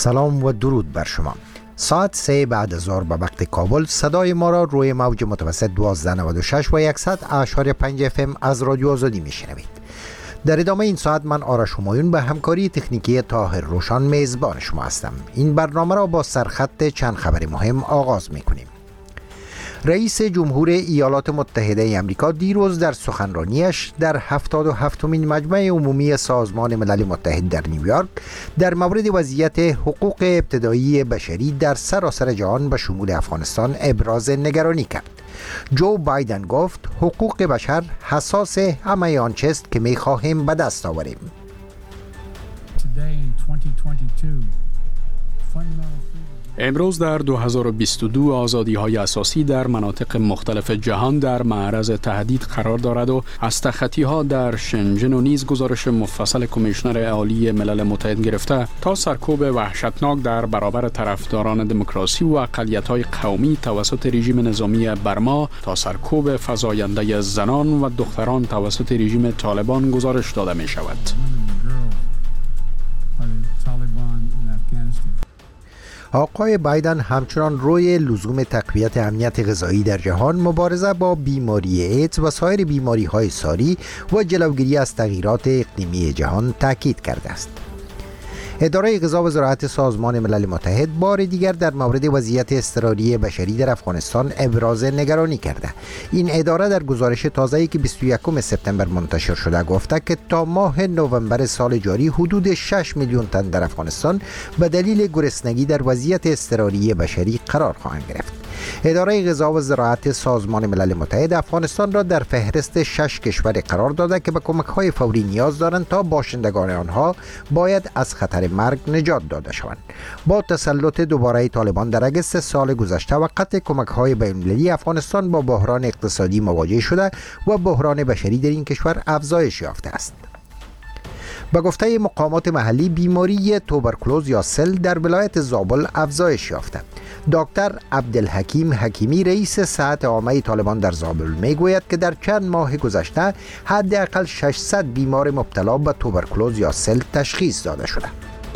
سلام و درود بر شما. ساعت 3 بعد از ظهر به وقت کابل صدای ما را روی موج متوسط 1296 و 100.5 FM از رادیو آزادی میشنوید. در ادامه این ساعت من آرش همایون به همکاری تکنیکی طاهر روشان میزبان شما هستم. این برنامه را با سرخط چند خبر مهم آغاز میکنیم. رئیس جمهور ایالات متحده آمریکا دیروز در سخنرانیش در 77مین مجمع عمومی سازمان ملل متحد در نیویورک در مورد وضعیت حقوق ابتدایی بشری در سراسر جهان به شمول افغانستان ابراز نگرانی کرد. جو بایدن گفت حقوق بشر حساس همه آنچه است که می‌خواهیم به دست آوریم. امروز در 2022 آزادی‌های اساسی در مناطق مختلف جهان در معرض تهدید قرار دارد و از تخطی‌ها در شنژن و نیز گزارش مفصل کمیشنر عالی ملل متحد گرفته تا سرکوب وحشتناک در برابر طرفداران دموکراسی و اقلیت‌های قومی توسط رژیم نظامی برما تا سرکوب فزاینده زنان و دختران توسط رژیم طالبان گزارش داده می‌شود. آقای بایدن همچنان روی لزوم تقویت امنیت غذایی در جهان، مبارزه با بیماری ایدز و سایر بیماری‌های ساری و جلوگیری از تغییرات اقلیمی جهان تاکید کرده است. اداره غذا و زراعت سازمان ملل متحد بار دیگر در مورد وضعیت اضطراری بشری در افغانستان ابراز نگرانی کرده. این اداره در گزارش تازه‌ای که 21 سپتامبر منتشر شده گفته که تا ماه نوامبر سال جاری حدود 6 میلیون تن در افغانستان به دلیل گرسنگی در وضعیت اضطراری بشری قرار خواهند گرفت. اداره غذا و زراعت سازمان ملل متحد افغانستان را در فهرست 6 کشور قرار داده که به کمک‌های فوری نیاز دارند تا باشندگان آنها باید از خطر مرگ نجات داده شوند. با تسلط دوباره طالبان در اگست سال گذشته و قطع کمک‌های بین‌المللی افغانستان با بحران اقتصادی مواجه شده و بحران بشری در این کشور افزایش یافته است. به گفته مقامات محلی بیماری توبرکلوز یا سل در ولایت زابل افزایش یافته. دکتر عبدالحکیم حکیمی رئیس صحت عامه طالبان در زابل میگوید که در چند ماه گذشته حداقل 600 بیمار مبتلا به توبرکلوز یا سل تشخیص داده شده.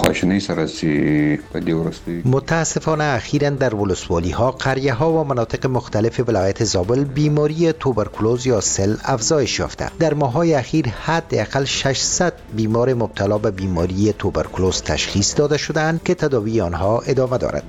متاسفانه اخیراً در ولسوالی ها، قریه ها و مناطق مختلف ولایت زابل بیماری توبرکلوز یا سل افزایش یافته. در ماه‌های اخیر حداقل 600 بیمار مبتلا به بیماری توبرکلوز تشخیص داده شدند که تداوی آنها ادامه دارد.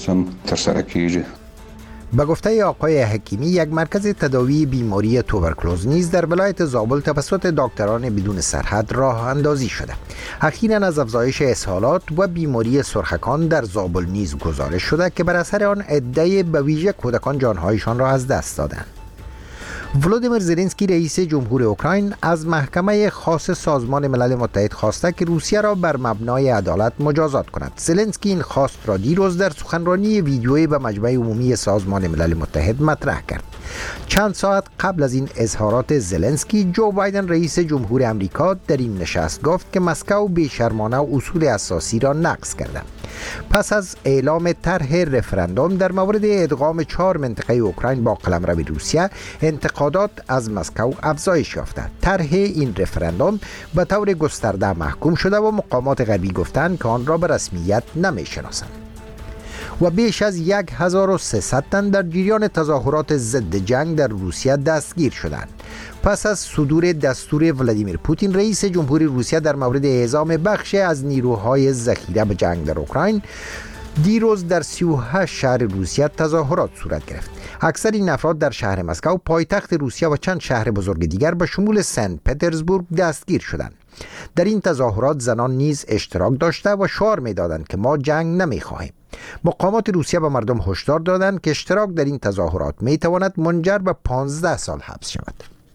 به گفته آقای حکیمی، یک مرکز تداوی بیماری توبرکلوز نیز در ولایت زابل توسط دکتران بدون سرحد راه اندازی شده. اخیراً از افزایش اسهالات و بیماری سرخکان در زابل نیز گزارش شده که بر اثر آن عده به ویژه کودکان جانهایشان را از دست دادند. ولودیمیر زلنسکی رئیس جمهور اوکراین از محکمه خاص سازمان ملل متحد خواسته که روسیه را بر مبنای عدالت مجازات کند. زلنسکی این خواست را دیروز در سخنرانی ویدیویی به مجمع عمومی سازمان ملل متحد مطرح کرد. چند ساعت قبل از این اظهارات زلنسکی، جو بایدن رئیس جمهور آمریکا در این نشست گفت که مسکو بی‌شرمانه اصول اساسی را نقض کرده. پس از اعلام طرح رفراندوم در مورد ادغام 4 منطقه اوکراین با قلمرو روسیه، انتقادات از مسکو افزایش یافته. طرح این رفراندوم به طور گسترده محکوم شده و مقامات غربی گفتند که آن را به رسمیت نمی‌شناسند. و بیش از 1300 تن در جریان تظاهرات ضد جنگ در روسیه دستگیر شدند. پس از صدور دستور ولادیمیر پوتین رئیس جمهور روسیه در مورد اعزام بخشی از نیروهای ذخیره به جنگ در اوکراین، دیروز در 38 شهر روسیه تظاهرات صورت گرفت. اکثر این افراد در شهر مسکو، پایتخت روسیه و چند شهر بزرگ دیگر به شمول سن پترزبورگ دستگیر شدند. در این تظاهرات زنان نیز اشتراک داشته و شعار می‌دادند که ما جنگ نمی‌خواهیم. مقامات روسیه به مردم هشدار دادند که اشتراک در این تظاهرات می‌تواند منجر به 15 سال حبس شود.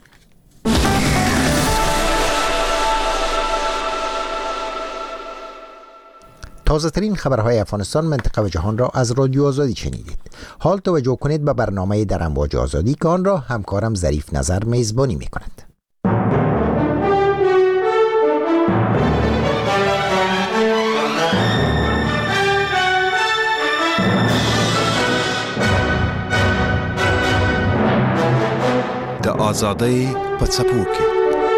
تازه ترین خبرهای افغانستان، منطقه و جهان را از رادیو آزادی شنیدید. حال توجه کنید به برنامه در امواج آزادی که آن را همکارم ظریف نظر میزبانی می‌کند. د آزادی په څپو کې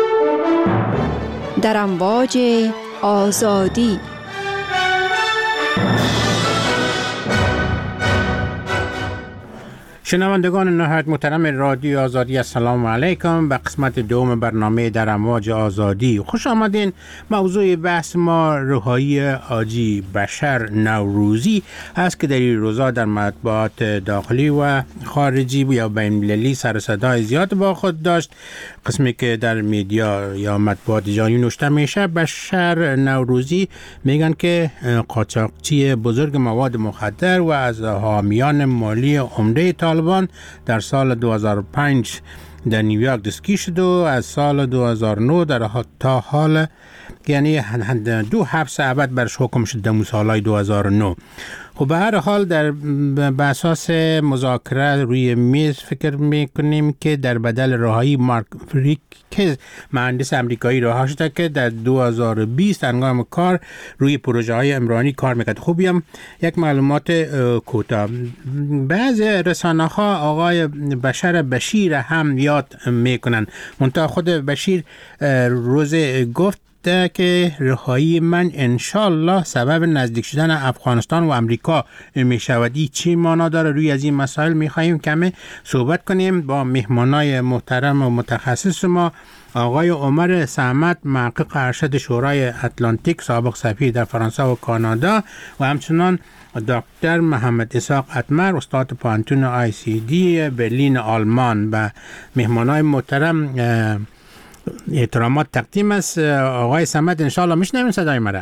در امواج آزادی شنوندگان نهایت محترم رادیو آزادی، السلام علیکم. به قسمت دوم برنامه در امواج آزادی خوش آمدین. موضوع بحث ما رهایی حاجی بشر نوروزی است که در این روزا در مطبوعات داخلی و خارجی یا بین المللی سر صدای زیاد با خود داشت. قسمی که در میدیا یا مطبوعات جهانی نوشته میشه، بشر نوروزی میگن که قاچاقچی بزرگ مواد مخدر و از حامیان مالی عمده طالبان در سال 2005 در نیویورک دستگیر شد و از سال 2009 تا حال، یعنی 2 حبس ابد برش حکم شد در سالهای 2009. خب به هر حال در اساس مذاکره روی میز فکر میکنیم که در بدل رهایی مارک فریکز، مهندس امریکایی، رها شده که در 2020 هنگام کار روی پروژه های عمرانی کار میکرد. خوبی هم یک معلومات کوتاه. بعض رسانه ها آقای بشر بشیر هم یاد میکنن، منتها خود بشیر روز گفت که رهایی من انشالله سبب نزدیک شدن افغانستان و امریکا می شود. چی معنا داره؟ روی از این مسائل می خواهیم کمی صحبت کنیم با مهمانای محترم و متخصص ما، آقای عمر صمد، محقق ارشد شورای اتلانتیک، سابق سفیر در فرانسه و کانادا، و همچنان دکتر محمد اسحاق اتمر، استاد پانتون ICD برلین آلمان. و مهمانای محترم احترامات تقدیم است. آقای صمد، انشاءالله میشنوین صدای مرا؟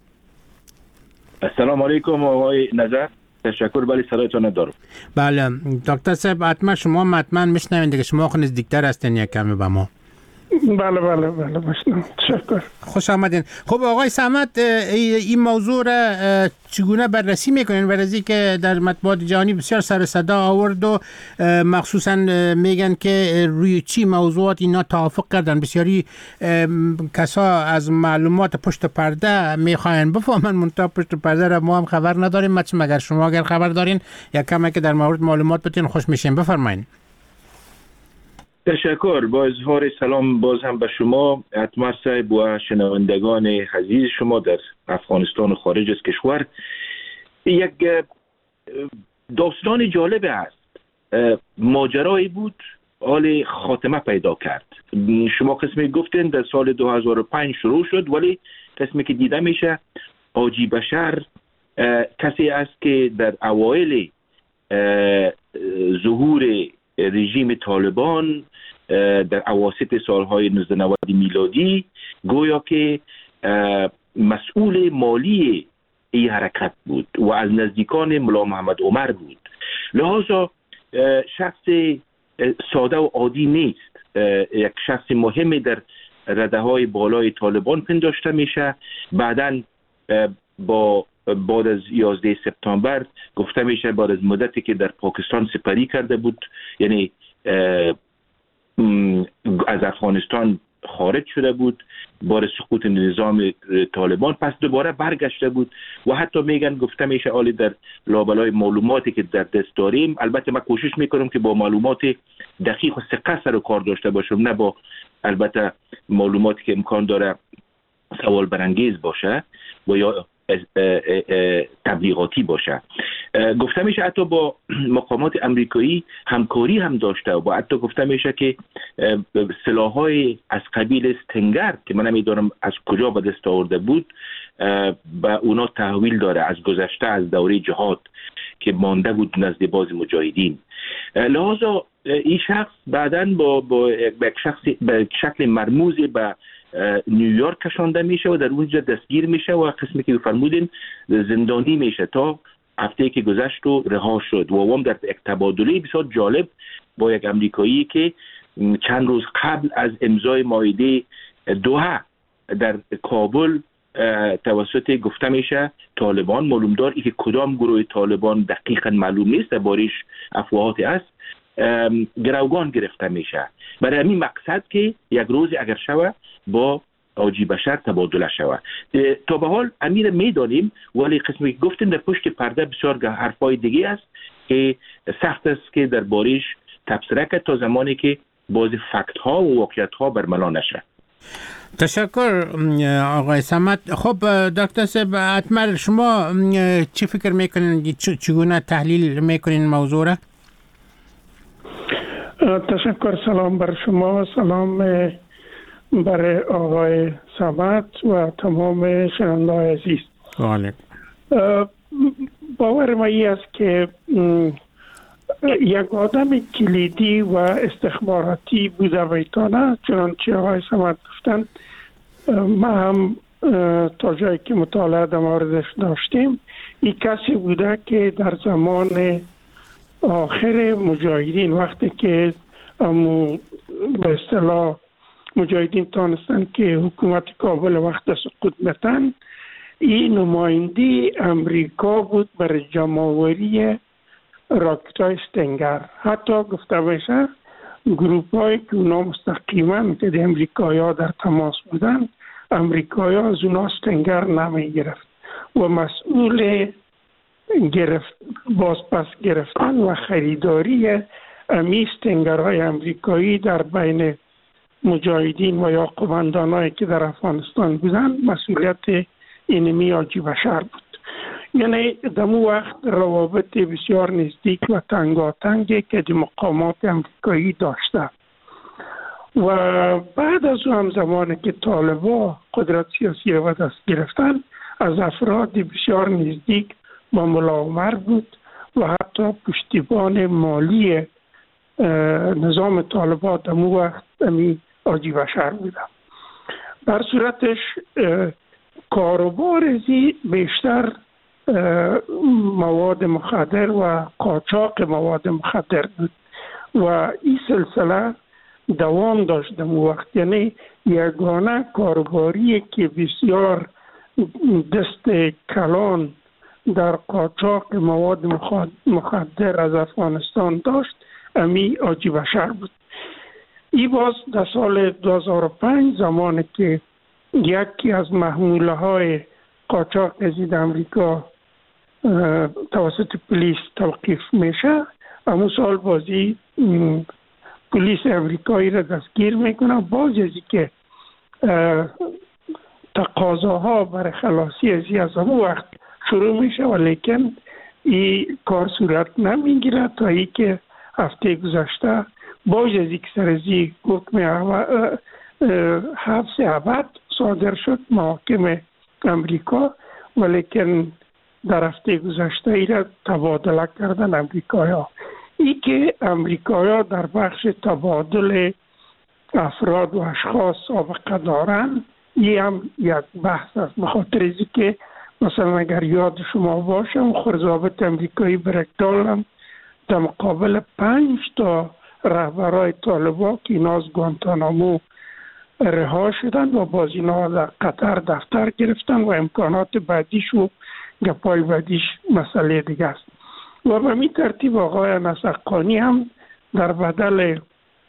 السلام علیکم آقای نظر، تشکر. بله صدایتان دارم. بله دکتر صاحب اتمر، شما حتما میشنوین دیگه، شما خود نزدیکتر هستین یک کمی به ما. بله باشم. تشکر. خوش آمدین. خب آقای صمد، این موضوع را چگونه بررسی میکنین؟ بررسی که در مطبوعات جهانی بسیار سر صدا آورد و مخصوصا میگن که روی چی موضوعات اینا توافق کردن. بسیاری کسا از معلومات پشت پرده میخواین بفهمن، منتها پشت پرده را ما هم خبر نداریم. مگر شما اگر خبر دارین یا کمی که در مورد معلومات بتین خوش میشین. بفرمایین. تشکر. با اظهار سلام باز هم به شما اتمر صاحب و شنوندگان عزیز شما در افغانستان و خارج از کشور. یک داستان جالب است. ماجرایی بود، حال خاتمه پیدا کرد. شما قسمی گفتین در سال 2005 شروع شد، ولی قسمی که دیده میشه حاجی بشر کسی است که در اوایل ظهور رژیم طالبان در اواسط سالهای 1990 میلادی گویا که مسئول مالی این حرکت بود و از نزدیکان ملا محمد عمر بود. لحاظا شخص ساده و عادی نیست، یک شخص مهمی در رده های بالای طالبان پنداشته میشه. بعداً بعد از 11 سپتامبر گفته میشه بعد از مدتی که در پاکستان سپری کرده بود، یعنی از افغانستان خارج شده بود بار سقوط نظام طالبان، پس دوباره برگشته بود و حتی میگن گفته میشه آلی در لابلای معلوماتی که در دست داریم، البته من کوشش میکنم که با معلومات دقیق و ثقه سر و کار داشته باشم، نه با البته معلوماتی که امکان داره سوال برانگیز باشه و یا تبلیغاتی باشه. گفته میشه حتی با مقامات امریکایی همکاری هم داشته و حتی گفته میشه که سلاح‌های از قبیل استنگر که من نمیدونم از کجا به دست آورده بود به اونا تحویل داره از گذشته، از دوره جهاد که مانده بود نزد باز مجاهدین. لحاظا این شخص بعداً با یک شکل مرموز به نیویورک کشانده میشه و در اونجا دستگیر میشه و قسمی که فرمودین زندانی میشه تا هفته که گذشت و رها شد. و هم در یک تبادله بسیار جالب با یک امریکایی که چند روز قبل از امضای معاهده دوحه در کابل توسط گفته میشه طالبان، معلومدار ای که کدام گروه طالبان دقیقا معلوم نیست، باریش افواهات است، گروگان گرفته میشه برای همین مقصد که یک روز اگر شوه با حاجی بشر تبادله شوه. تا به حال امیر میدانیم، ولی قسمی که گفتیم در پشت پرده بسیار حرفای دیگه است که سخت است که در باریش تبصره کرد تا زمانی که باز فکت ها و واقعیت ها برملا نشه. تشکر آقای صمد. خب دکتر صاحب اتمر، شما چی فکر میکنین، چگونه تحلیل میکنین موضوع را؟ تشکر. سلام بر شما، سلام برای آقای صمد و تمام شنونده‌های عزیز. بله. باور ما است که یک آدم کلیدی و استخباراتی بوده ویتانه، چنانچه آقای صمد گفتن. ما هم تا جایی که مطالعه در موردش داشتیم، این کسی بوده که در زمان آخر مجاهدین، وقتی که به اصطلاح مجاهدین تانستن که حکومت کابل وقت سقوط نتن، این نماینده امریکا بود برای جمع‌آوری راکت‌های استنگر. حتی گفته بشه گروپ‌هایی که اونا مستقیما که د امریکایی‌ها در تماس بودن، امریکایی‌ها از اونا استنگر نمی گرفت و مسئول بازپس گرفتن و خریداری امی استنگرهای امریکایی در بین مجاهدین و یا قماندانایی که در افغانستان بودن مسئولیت اینمی حاجی بشر بود. یعنی در اون وقت روابط بسیار نزدیک و تنگاتنگی که در مقامات امریکایی داشته و بعد از اون زمانی که طالبا قدرت سیاسی را دست گرفتن، از افراد بسیار نزدیک با ملا عمر بود و حتی پشتیبان مالی نظام طالبا در اون وقت امی حاجی بشر بوده. در صورتش کاروبار ازی بیشتر مواد مخدر و قاچاق مواد مخدر بود و این سلسله دوام داشت در وقت. یعنی یگانه کاروباری که بسیار دست کلان در قاچاق مواد مخدر از افغانستان داشت امی حاجی بشر بود. این باز در سال 2005 زمانی که یکی از محموله های قاچاق از امریکا توسط پلیس توقیف میشه، همون سال بازی پلیس امریکایی را دستگیر میکنه. باز ازی که تقاضاها برای خلاصی از همون وقت شروع میشه و لیکن این کار صورت نمیگیره تا ای که هفته گذشته باز ازی که سرزی حکم حبس ابد صادر شد محاکم امریکا، ولیکن در هفته گذشته ای را تبادله کردن امریکایی‌ها. ای که امریکایی‌ها در بخش تبادل افراد و اشخاص سابقه دارن، این هم یک بحث است. بخاطر ازی که مثلا اگر یاد شما باشه خرزابط امریکایی برکدال هم در مقابل 5 تا رهبرای طالبا که اینا از گوانتانامو رها شدن و باز اینا در قطر دفتر گرفتن و امکانات بعدیش و گپای بعدیش مسئله دیگه است. و به می ترتیب آقای نسقانی هم در بدل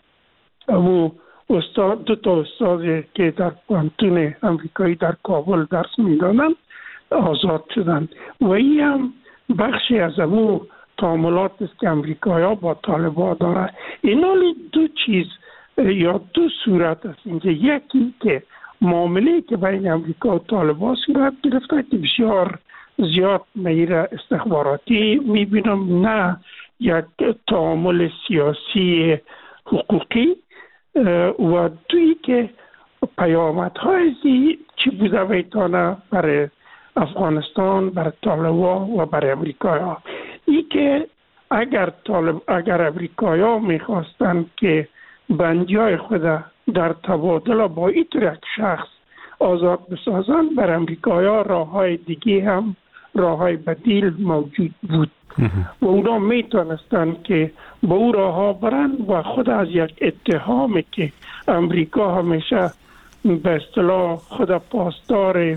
دو تا استاد که در پانتون امریکایی در کابل درس میدانند آزاد شدند و این هم بخشی از امو تعاملات است که امریکایی با طالبا داره. اینا دو چیز یا دو صورت است اینجا. یکی که معامله که بین امریکا و طالبا صورت گرفته که بسیار زیاد میره استخباراتی میبینم، نه یک تعامل سیاسی حقوقی. و دوی که پیامدهای چی بوده ویتانه برای افغانستان، برای طالبا و برای امریکایی ها. ای که اگر امریکایی ها میخواستن که بندیای خود در تبادل با این طور یک شخص آزاد بسازن، بر امریکایی ها راه های دیگه هم راه های بدیل موجود بود و اونا میتونستن که با او راه ها برن و خود از یک اتهامی که امریکا همیشه به اصطلاح خود پاسدار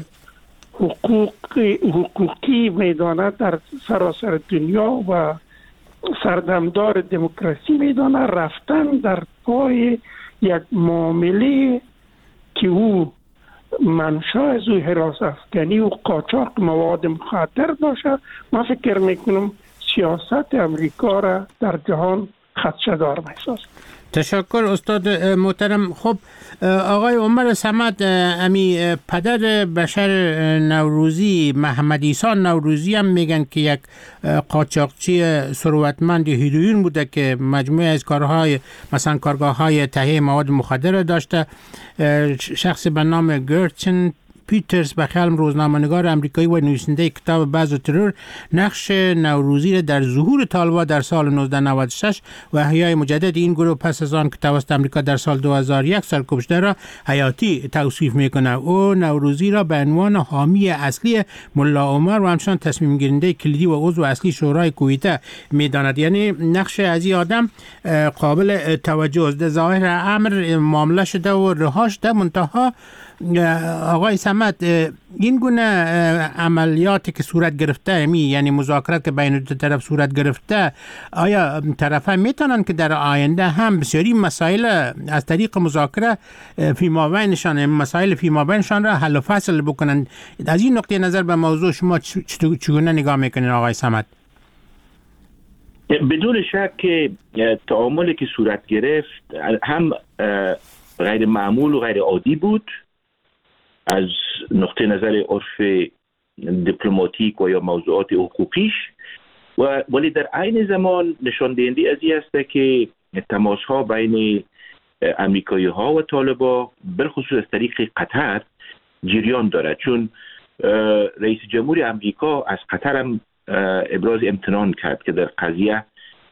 حقوقی میدانه در سراسر دنیا و سردمدار دموکراسی میدانه، رفتن در پای یک معامله که او منشأ از او حراس افکنی و قاچاق مواد مخدر باشه. من فکر میکنم سیاست امریکا را در جهان خدشه‌دار می‌سازد. تشکر استاد محترم. خب آقای عمر صمد، امی پدر بشر نوروزی محمد عیسی نوروزی هم میگن که یک قاچاقچی ثروتمند هیروئین بوده که مجموعه از کارهای مثلا کارگاه‌های تهیه مواد مخدر داشته. شخص به نام گرچن پیترز بخلم، روزنامه‌نگار آمریکایی و نویسنده کتاب بعض ترور، نقش نوروزی را در ظهور طالبان در سال 1996 و احیای مجدد این گروه پس از آن که توسط آمریکا در سال 2001 سرکوب را حیاتی توصیف میکنه. او نوروزی را به عنوان حامی اصلی ملا عمر و همچنان تصمیم گیرنده کلیدی و عضو اصلی شورای کویته میداند. یعنی نقش از این آدم قابل توجه است. ظاهر امر معامله شده و رها شده، منتها آقای صمد این گونه عملیاتی که صورت گرفته، یعنی مذاکرات که بین دو طرف صورت گرفته، آیا طرفین میتونن که در آینده هم بسیاری مسائل از طریق مذاکره فیمابینشان، مسائل فیمابینشان را حل و فصل بکنن؟ از این نقطه نظر به موضوع شما چگونه نگاه میکنین آقای صمد؟ بدون شک که تعاملی که صورت گرفت هم غیر معمول و غیر عادی بود از نقطه نظر عرف دیپلماتیک و یا موضوعات حقوقیش، ولی در عین زمان نشان دهنده از این است که تماس‌ها بین امریکایی‌ها و طالبان بالخصوص از طریق قطر جریان دارد، چون رئیس جمهور امریکا از قطر هم ابراز امتنان کرد که در قضیه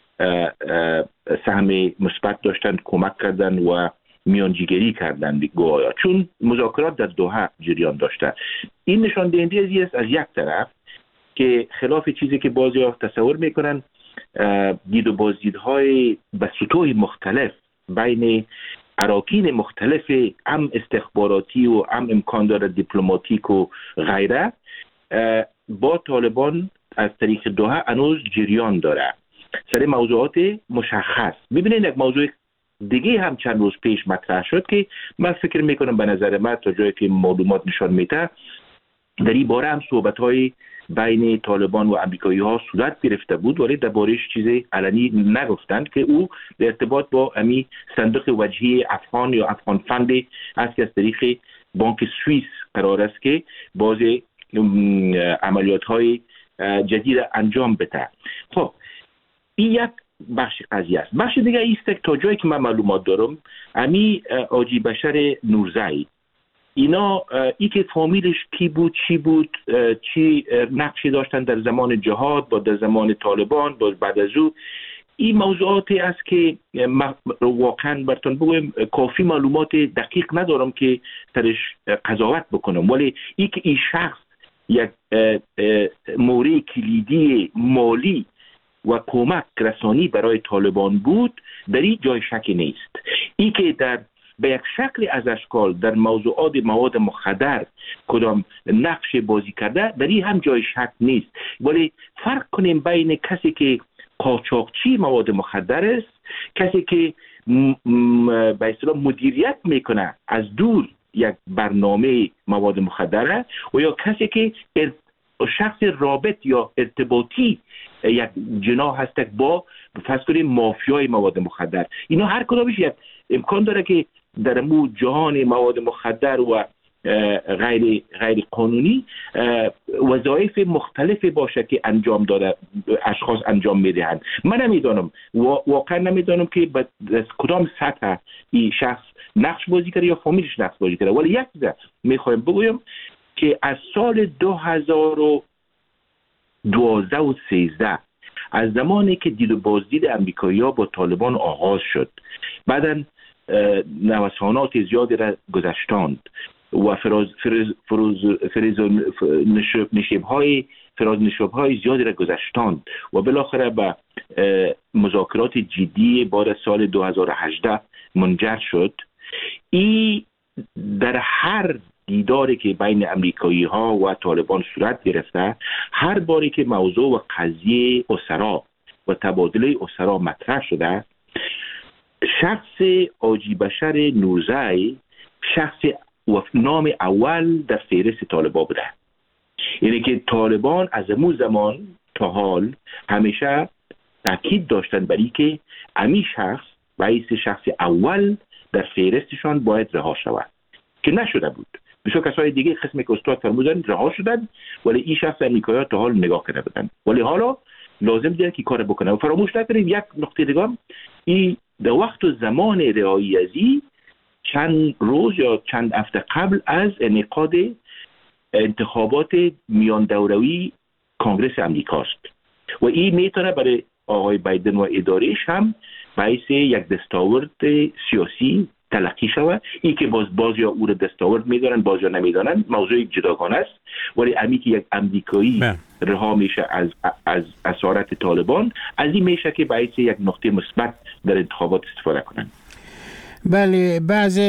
سهم مثبت داشتند، کمک کردند و میانجیگری کردند گویا، چون مذاکرات در دوحه جریان داشته. این نشان دهنده است از یک طرف که خلاف چیزی که بعضی‌ها تصور میکنن، دید و بازدیدهای به سطوح مختلف بین اراکین مختلف هم استخباراتی و هم امکان داره دیپلماتیک و غیره با طالبان از طریق دوحه هنوز جریان داره سر موضوعات مشخص. ببینید یک موضوع دیگه هم چند روز پیش مطرح شد که من فکر میکنم به نظر من تا جایی که معلومات نشان میده در این باره هم صحبت‌های بین طالبان و امریکایی ها صورت گرفته بود، ولی درباره‌اش چیزی علنی نگفتند که او در ارتباط با امی صندوق وجهی افغان یا افغان فند است که از طریق بانک سوئیس قرار است که باز عملیات های جدید انجام بده. خب این یک بخش قضیه است. بخش دیگه است تا جایی که من معلومات دارم امی حاجی بشر نورزی، اینا ای که فامیلش کی بود، چی بود، چی نقشی داشتن در زمان جهاد با در زمان طالبان با بعد از او، این موضوعاتی است که واقعا براتون بگویم کافی معلومات دقیق ندارم که سرش قضاوت بکنم، ولی ای که این شخص یک مورد کلیدی مالی و کمک رسانی برای طالبان بود در این جای شکی نیست. ای که در به یک شکل از اشکال در موضوعات مواد مخدر کدام نقش بازی کرده در این هم جای شک نیست، ولی فرق کنیم بین کسی که قاچاقچی مواد مخدر است، کسی که به اصطلاح مدیریت میکنه از دور یک برنامه مواد مخدر و یا کسی که شخص رابط یا ارتباطی یک جناح هست با فرض کنیم مافیای مواد مخدر. اینا هر کدامش یک امکان داره که در مو جهان مواد مخدر و غیر قانونی وظایف مختلف باشه که انجام داده اشخاص انجام میدهند. من نمیدانم، واقعا نمیدانم که از کدام سطح این شخص نقش بازی کرده یا فامیلش نقش بازی کرده، ولی یک چیز میخوایم بگویم که از سال 2012 و 13 از زمانی که دید و بازدید امریکایی‌ها با طالبان آغاز شد، بعداً نوسانات زیادی را گذشتاند و نشیب‌های زیادی را گذشتاند و بالاخره به مذاکرات جدی بعد از سال 2018 منجر شد. این در هر دیداری که بین امریکایی‌ها و طالبان صورت گرفته، هر باری که موضوع و قضیه اسرا و تبادله اسرا مطرح شده، شخص حاجی بشر نورزی شخص و نام اول در فهرست طالبان بوده. یعنی که طالبان از اون زمان تا حال همیشه تاکید داشتن بر که امی شخص باعث شخص اول در فهرستشان باید رها شود که نشده بود. بسیار کسای دیگه قسمی که استاد فرمودن رها شدن ولی این شخص امریکایی تا حال نگاه کرده بودن، ولی حالا لازم دیگه که کار بکنه. و فراموش نکنیم یک نقطه دیگه، این در وقت و زمان رهایی ازی چند روز یا چند هفته قبل از انعقاد انتخابات میان دوروی کنگره امریکاست و این میتونه برای آقای بایدن و ادارهش هم باعث یک دستاورد سیاسی تلقی شود. این که باز یا او را دستاورد میدارن باز یا نمیدارن موضوع جداگانه است، ولی امی که یک امریکایی رها میشه از اسارت طالبان، از این میشه که باعث یک نقطه مثبت در انتخابات استفاده کنن. بله، بعض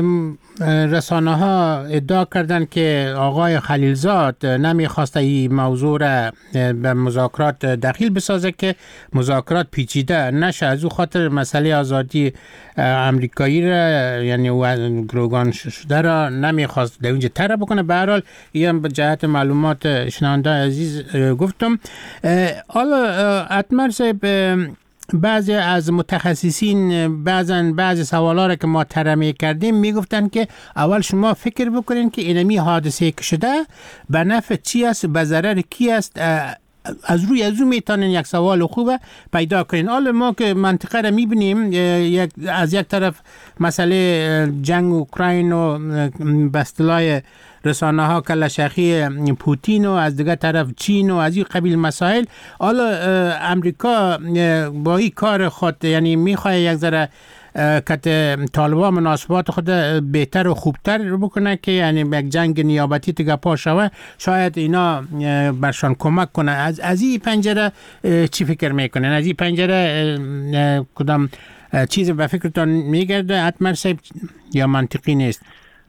رسانه ها ادعا کردن که آقای خلیلزاد نمیخواسته این موضوع را به مذاکرات دخیل بسازه که مذاکرات پیچیده نشه، از او خاطر مسئله آزادی امریکایی را یعنی گروگان شده را نمیخواست در اونجا طرح بکنه. به هر حال این به جهت معلومات شنونده عزیز گفتم. حالا اتمر صاحب، بعضی از متخصصین بعضی سوالا را که ما طرح کردیم میگفتن که اول شما فکر بکنین که اینمی حادثه که شده به نفع چی است، به ضرر کی است، از روی از اون میتونین یک سوال خوبه پیدا کنین. حالا ما که منطقه را میبینیم، از یک طرف مسئله جنگ اوکراین و بستلای رسانه ها کلشخی پوتین و از دیگه طرف چین و از این قبیل مسائل. حالا امریکا با این کار خود یعنی میخواه یک ذره که طالبان مناسبات خود بهتر و خوبتر بکنه که یعنی یک جنگ نیابتی دیگه پا شوه، شاید اینا برشان کمک کنه. از این پنجره چی فکر میکنن؟ از این پنجره کدام چیز به فکرتان میگرده اتمر صاحب یا منطقی نیست؟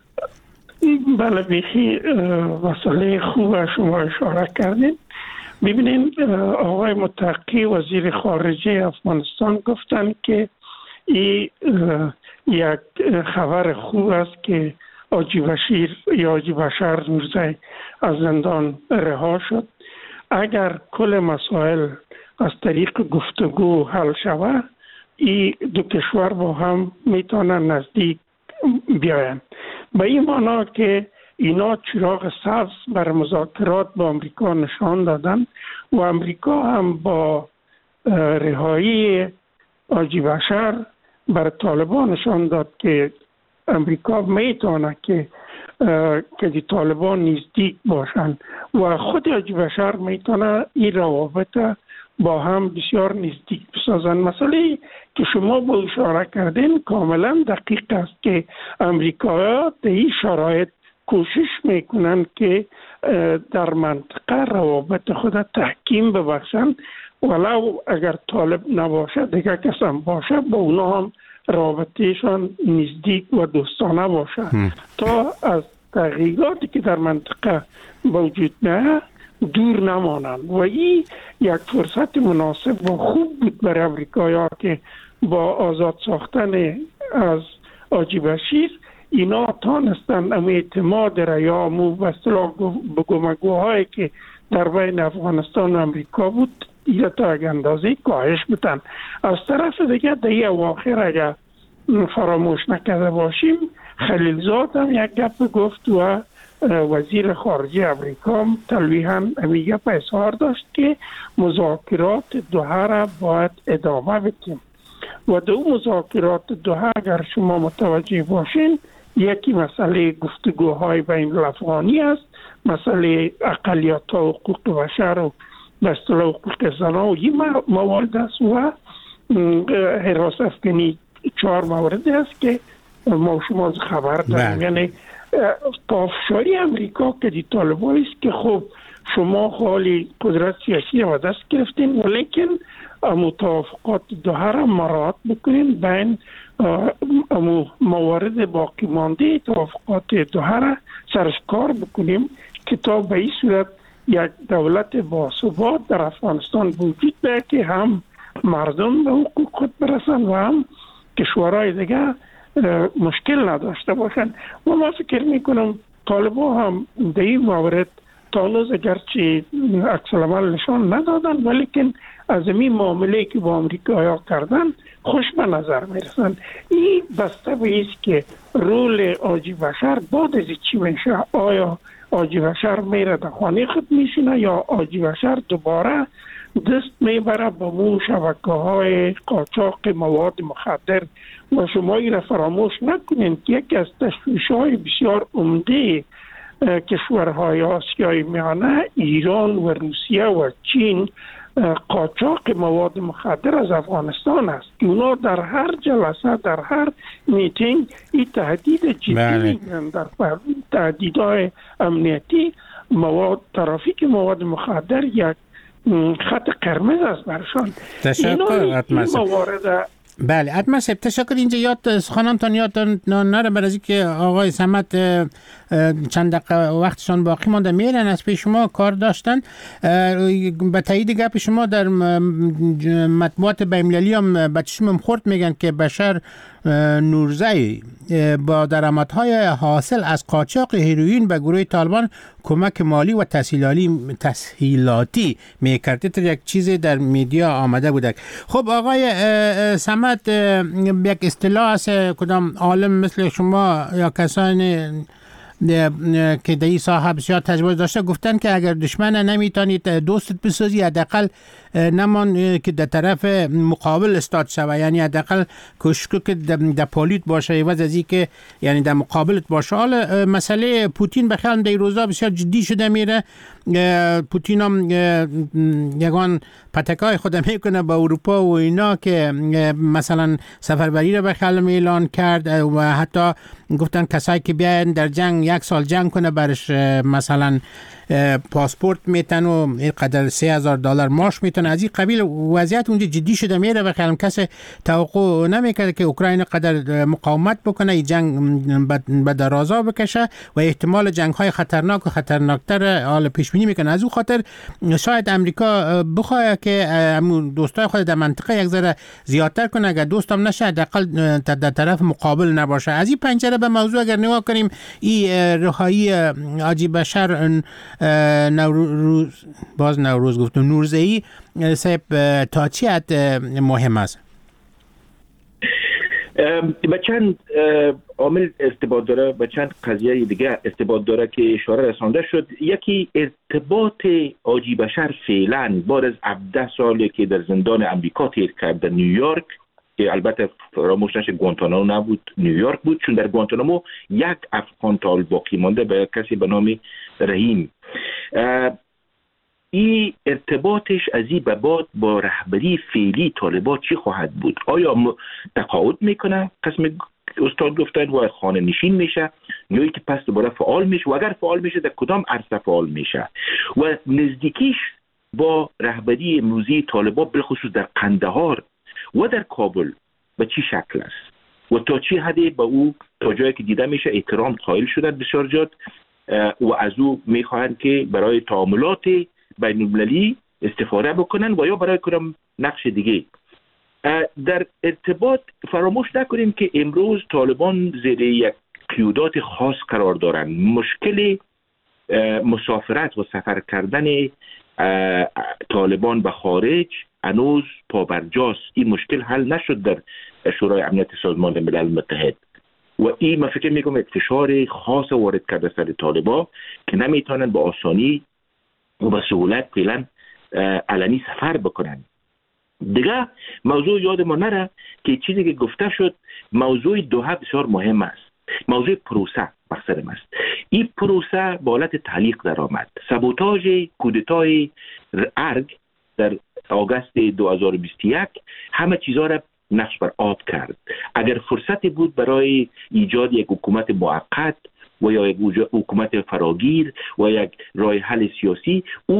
بله، بیخی مسئله خوب شما اشاره کردین. ببینید، آقای متقی وزیر خارجه افغانستان گفتن که این یک خبر خوب است که حاجی بشار میرزایی از زندان رها شد. اگر کل مسائل از طریق گفتگو حل شود، این دو کشور با هم میتونن نزدیک بیاین. به این معنا که اینا چراغ سبز بر مذاکرات با امریکا نشان دادن و امریکا هم با رهایی حاجی بشار بر طالبان نشان داد که امریکا میتونه که دی طالبان نزدیک باشن و خود حاجی بشار میتونه این روابط با هم بسیار نزدیک بسازن. مسئله که شما با اشاره کردین کاملا دقیق است که امریکایی‌ها در این شرایط کوشش میکنن که در منطقه روابط خود تحکیم ببخشن، ولو اگر طالب نباشه دیگه کس هم باشه با اونا هم رابطهشان نزدیک و دوستانه باشه تا از تغییراتی که در منطقه موجود نه دور نمانند. و این یک فرصت مناسب و خوب بود برای امریکایی‌ها که با آزاد ساختن از حاجی بشیر اینا تانستن اما اعتماد ریامو و اصطلاح بگومگوهایی که در بین افغانستان و امریکا بود اینا تا یک اندازه کاهش بودن. از طرف دیگه در این اواخر اگر فراموش نکرده باشیم، خلیلزاد هم یک گپ گفت و وزیر خارجه امریکا تلویحاً همین گپ اظهار داشت که مذاکرات دوحه را باید ادامه بدیم. و دو مذاکرات دوحه اگر شما متوجه باشین، یکی مسئله گفتگوهای بین الافغانی است، مسئله اقلیت و حقوق بشر و به اصطلاح حقوق زنان و این موارد است و حراست افغانی 4 مورد است که ما شما خبر داریم. یعنی پافشاری امریکا که دی طالبان است که خب شما حالی قدرت سیاسی را دست گرفتین ولیکن متوافقات دوحه را مراعات بکنین، بین موارد باقی مانده توافقات دوحه را سرش کار بکنیم که تا به این صورت یک دولت باثبات در افغانستان وجود بیاید که هم مردم به حقوق خود برسن و هم کشورهای دیگه مشکل نداشته باشن. و ما فکر میکنم طالبان هم در این مورد تالوز اگرچه عکس العمل نشان ندادن ولیکن از این معامله که با امریکایی‌ها کردن خوش به نظر میرسن. این بسته به ایست که رول حاجی بشر بعد از چی میشه، آیا حاجی بشر میره در خانه خود میشینه یا حاجی بشر دوباره دست میبره با مو شبکه‌های قاچاق مواد مخدر. و شما این را فراموش نکنین که یکی از تشویش‌های بسیار عمده کشورهای آسیای میانه ایران و روسیه و چین قاچاق مواد مخدر از افغانستان است. اونا در هر جلسه، در هر میتینگ این تهدید جدی میگن. در تهدیدهای امنیتی ترافیک مواد مخدر یک خط قرمز است برشان. تشکر موارد. بله حتما سب تشکر. اینجا یاد سخنانتان یاد نره بر از که آقای صمد چند دقیقه وقتشان باقی مانده میرن از پیش شما کار داشتن. به تایید گپ شما در مطبوعات بین‌المللی هم به چشمم خورد میگن که بشر نورزی با درآمدهای حاصل از قاچاق هیروئین به گروه طالبان کمک مالی و تسهیلاتی میکرد. یک چیزی در میدیا آمده بوده. خب آقای صمد، یک اصطلاح است کدام عالم مثل شما یا کسانی که در این ساحه بسیار تجربه داشته گفتن که اگر دشمن نمیتونید دوستت بسازی حداقل نمان که در طرف مقابل استاد شوه، یعنی حداقل کوشش که در پالیت باشه عوض از این که یعنی در مقابلت باشه. حالا مسئله پوتین به خیال در روزا بسیار جدی شده میره. پوتین هم یگان پتکای خود میکنه با اروپا و اینا که مثلا سفربری رو به خیال اعلان کرد و حتی گفتن کسایی که بیاین در جنگ 1 سال جنگ کنه برش مثلا پاسپورت میتن و قدر $3,000 معاش میتن. از این قبیل وضعیت اونجا جدی شده میره و خیلی کسی توقع نمیکرد که اوکراین قدر مقاومت بکنه، این جنگ به درازا بکشه و احتمال جنگ های خطرناک و خطرناکتر حال پیش بینی میکنه. از اون خاطر شاید امریکا بخواد که دوستای خود در منطقه یک ذره زیادتر کنه، اگر دوستم نشه حداقل در طرف مقابل نباشه. از این پنجره به موضوع اگر نگاه کنیم، این رهایی حاجی بشر نوروز گفتم نورزی صاحب تا چی حد مهم است؟ به چند عامل ارتباط داره، به چند قضیه دیگه ارتباط داره که اشاره رسانده شد. یکی ارتباط حاجی بشر فعلا بعد از 17 سالی که در زندان امریکا تیر کرد در نیویورک، که البته فراموش نشه گوانتانامو نبود، نیویورک بود، چون در گوانتانامو یک افغان طالب باقی مانده به کسی به نام رحیم. این ارتباطش از این به بعد با رهبری فعلی طالبان چی خواهد بود؟ آیا تقاعد میکنه قسم استاد گفتن و خانه نشین میشه، یا که پس دوباره فعال میشه و اگر فعال میشه در کدام عرصه فعال میشه و نزدیکیش با رهبری امروزی طالبان بالخصوص در قندهار و در کابل به چی شکل است و تا چی حدی به او تا جایی که دیده میشه احترام قائل شدن بسیار جات و از او میخواهند که برای تعاملات بین المللی استفاده بکنن و یا برای کدام نقش دیگه. در ارتباط فراموش نکنیم که امروز طالبان زیر یک قیودات خاص قرار دارند. مشکل مسافرت و سفر کردن طالبان به خارج هنوز پابرجاست. این مشکل حل نشد در شورای امنیت سازمان ملل متحد و این من فکر میکنم یک فشار خاص وارد کرده سر طالبان که نمیتونن به آسانی و به سهولت فعلا علنی سفر بکنن. دیگه موضوع یاد ما نره که چیزی که گفته شد، موضوع دوحه بسیار مهم است. موضوع پروسه مقصد است. این پروسه با حالت تعلیق در آمد. سابوتاژ کودتای ارگ در آگوست 2021 همه چیزها را نقش بر آب کرد. اگر فرصتی بود برای ایجاد یک حکومت موقت و یا یک حکومت فراگیر و یک راه حل سیاسی، او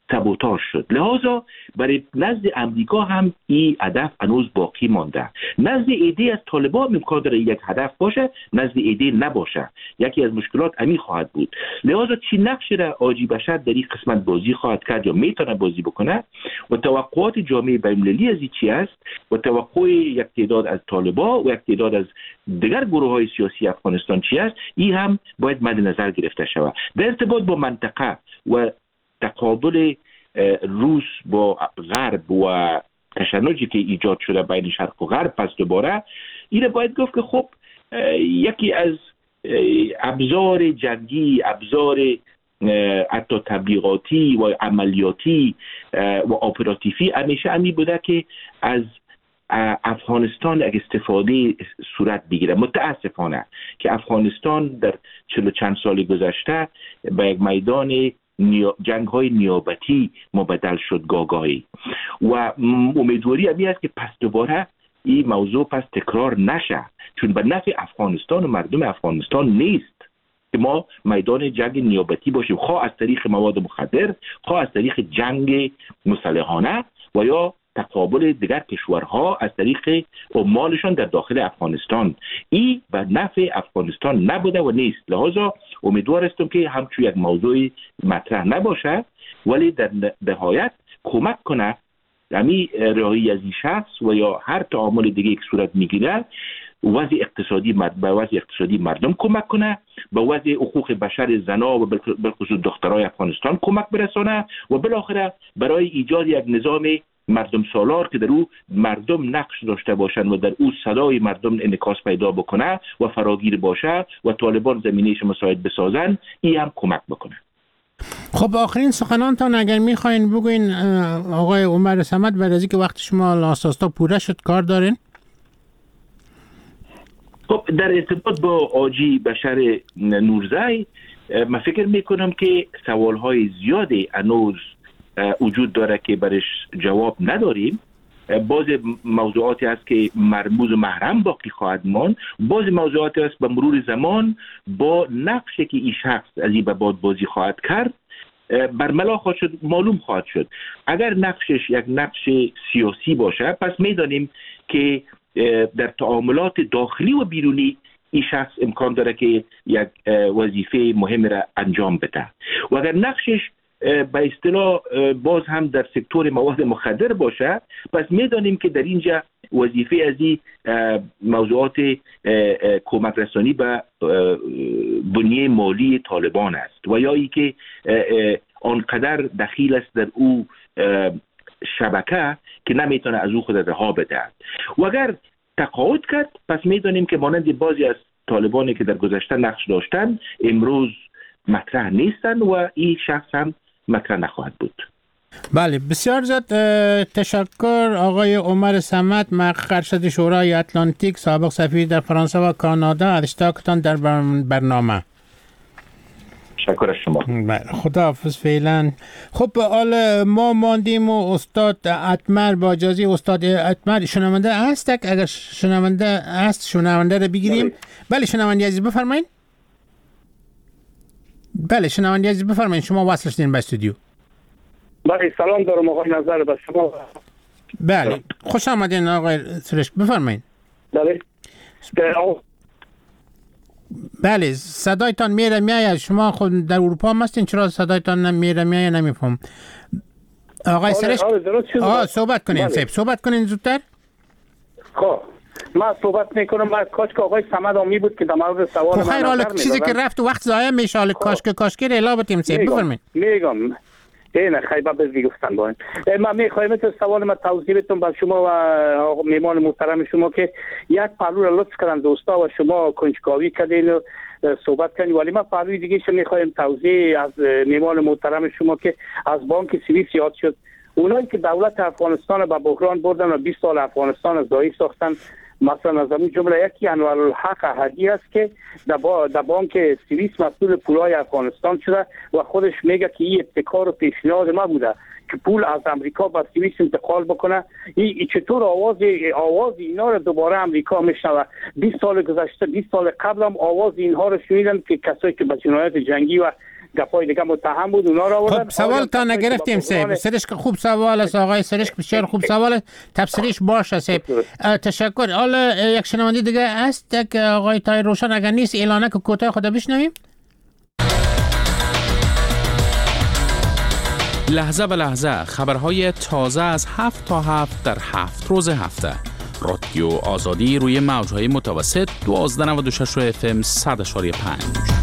سابوتاژ شد. لذا برای نزد امریکا هم این هدف هنوز باقی مانده. نزد ایده از طالبان امکان داره یک هدف باشه، نزد ایده نباشه. یکی از مشکلات امی خواهد بود. لذا چی نقشی را آجی بشر در این قسمت بازی خواهد کرد یا میتونه بازی بکنه و توقعات جامعه بین‌المللی از این چی است و توقع یک تعداد از طالبان و یک تعداد از دیگر گروه‌های سیاسی افغانستان چی است، این هم باید مد نظر گرفته شود. در ارتباط با منطقه و تقابل روس با غرب و تشنجی که ایجاد شده بین شرق و غرب، پس دوباره این باید گفت که خب یکی از ابزار جنگی، ابزار حتی تبلیغاتی و عملیاتی و اپراتیفی همیشه همی بوده که از افغانستان یک استفاده صورت بگیره. متاسفانه که افغانستان در 40 چند سال گذشته به یک میدان جنگ های نیابتی مبدل شد گاگاهی و امیدواری همی است که پس دوباره این موضوع پس تکرار نشه، چون به نفع افغانستان و مردم افغانستان نیست که ما میدان جنگ نیابتی باشیم، خواه از طریق مواد مخدر، خواه از طریق جنگ مسلحانه و یا تقابل دیگر کشورها از طریق عمالشان در داخل افغانستان. این به نفع افغانستان نبوده و نیست. لذا امیدوار هستم که همچون یک موضوع مطرح نباشه ولی در نهایت کمک کنه یعنی رهایی از این شخص و یا هر تعامل دیگه که صورت میگیره وضع اقتصادی مردم کمک کنه، به وضع حقوق بشر زنا و بالخصوص دخترای افغانستان کمک برسانه و بالاخره برای ایجاد یک نظام مردم سالار که در او مردم نقش داشته باشند و در او صدای مردم انعکاس پیدا بکنه و فراگیر باشه و طالبان زمینه‌اش مساعد بسازن، این هم کمک بکنه. خب آخرین سخنانتان اگر میخواین بگوین آقای عمر صمد، بعد از اینکه وقت شما لاساستا پوره شد کار دارین؟ خب در ارتباط با آجی بشر نورزی من فکر میکنم که سوالهای زیادی هنوز وجود داره که برش جواب نداریم. بعض موضوعاتی است که مرموز و محرم باقی خواهد ماند، بعض موضوعاتی است به مرور زمان با نقشی که این شخص از این به بعد بازی خواهد کرد برملا خواهد شد، معلوم خواهد شد. اگر نقشش یک نقش سیاسی باشه پس میدانیم که در تعاملات داخلی و بیرونی این شخص امکان داره که یک وظیفه مهم را انجام بده و اگر نقشش به اصطلاح باز هم در سکتور مواد مخدر باشه پس میدانیم که در اینجا وظیفه از این موضوعات کمک رسانی به بنیه مالی طالبان است و یا ای که آنقدر دخیل است در او شبکه که نمیتونه از او خود رها بده و اگر تقاعد کرد پس میدانیم که مانند بعضی از طالبانی که در گذشته نقش داشتن امروز مطرح نیستن و این شخص هم مطرح نخواهد بود. بله بسیار زیاد تشکر آقای عمر صمد، محقق ارشد شورای اتلانتیک، سابق سفیر در فرانسه و کانادا، از اشتراکتان در برنامه. تشکر از شما. خداحافظ فعلا. خب حال ما ماندیم و استاد اتمر، با اجازه استاد اتمر شنونده است، اگر شنونده است شنونده رو بگیریم. بله شنونده عزیز بفرمایید. بله شنونده عزیز بفرمایید، شما وصل شدین به استودیو. بله سلام دارم آقای نظر به شما. بله خوش آمدین آقای سرشک، بفرمایید. بله بله صدایتان میره میاد، شما خود در اروپا هستین، چرا صدایتان میره میاد نمیفهم. آقای سرشک صحبت کنین. بله. صحبت کنین زودتر. خب من صحبت میکنم. من کاشک آقای صمد آمی بود که در مورد سوال من خیر حالا چیزی که رفت وقت ضایع میشه، حالا کاشکی رو الا بتیم سیب بفرمایید. میگم نه خیلی بازی گفتن باید من میخوایم تو سوال من توضیح بدم به شما و میمان محترم شما که یک پهلو را لطف کردن دوستا و شما کنجکاوی کردین و صحبت کردین، ولی من پهلوی دیگه شو میخوایم توضیح از میمان محترم شما که از بانک سوئیس یاد شد. اونایی که دولت افغانستان به بحران بردن و 20 سال افغانستان از ضعیف ساختن، مثلا از این جمله یکی انوارالحق احدی است که در بانک سوئیس مسئول پولای افغانستان شده و خودش میگه که این ابتکار و پیشنهاد ما بوده که پول از امریکا به سوئیس انتقال بکنه. این چطور آواز اینا رو دوباره امریکا میشنوه؟ 20 سال گذشته، 20 سال قبل هم آواز اینها رو شنیدن که کسایی که به جنایت جنگی و گپای دیگه متهم بود اونا را آوردن. خب سوال تا نگرفتیم سیب سرش که خوب سوال است آقای سرش بسیار خوب سوال است تفسیرش باشه سیب. تشکر. حالا یک شنونده دیگه است که آقای طاهر روشن اگر نیست اعلانه که کوتاه خود بشنویم. لحظه به لحظه خبرهای تازه از 7 تا 7 در 7 روز هفته. رادیو آزادی روی موجهای متوسط 1296 FM 100.5.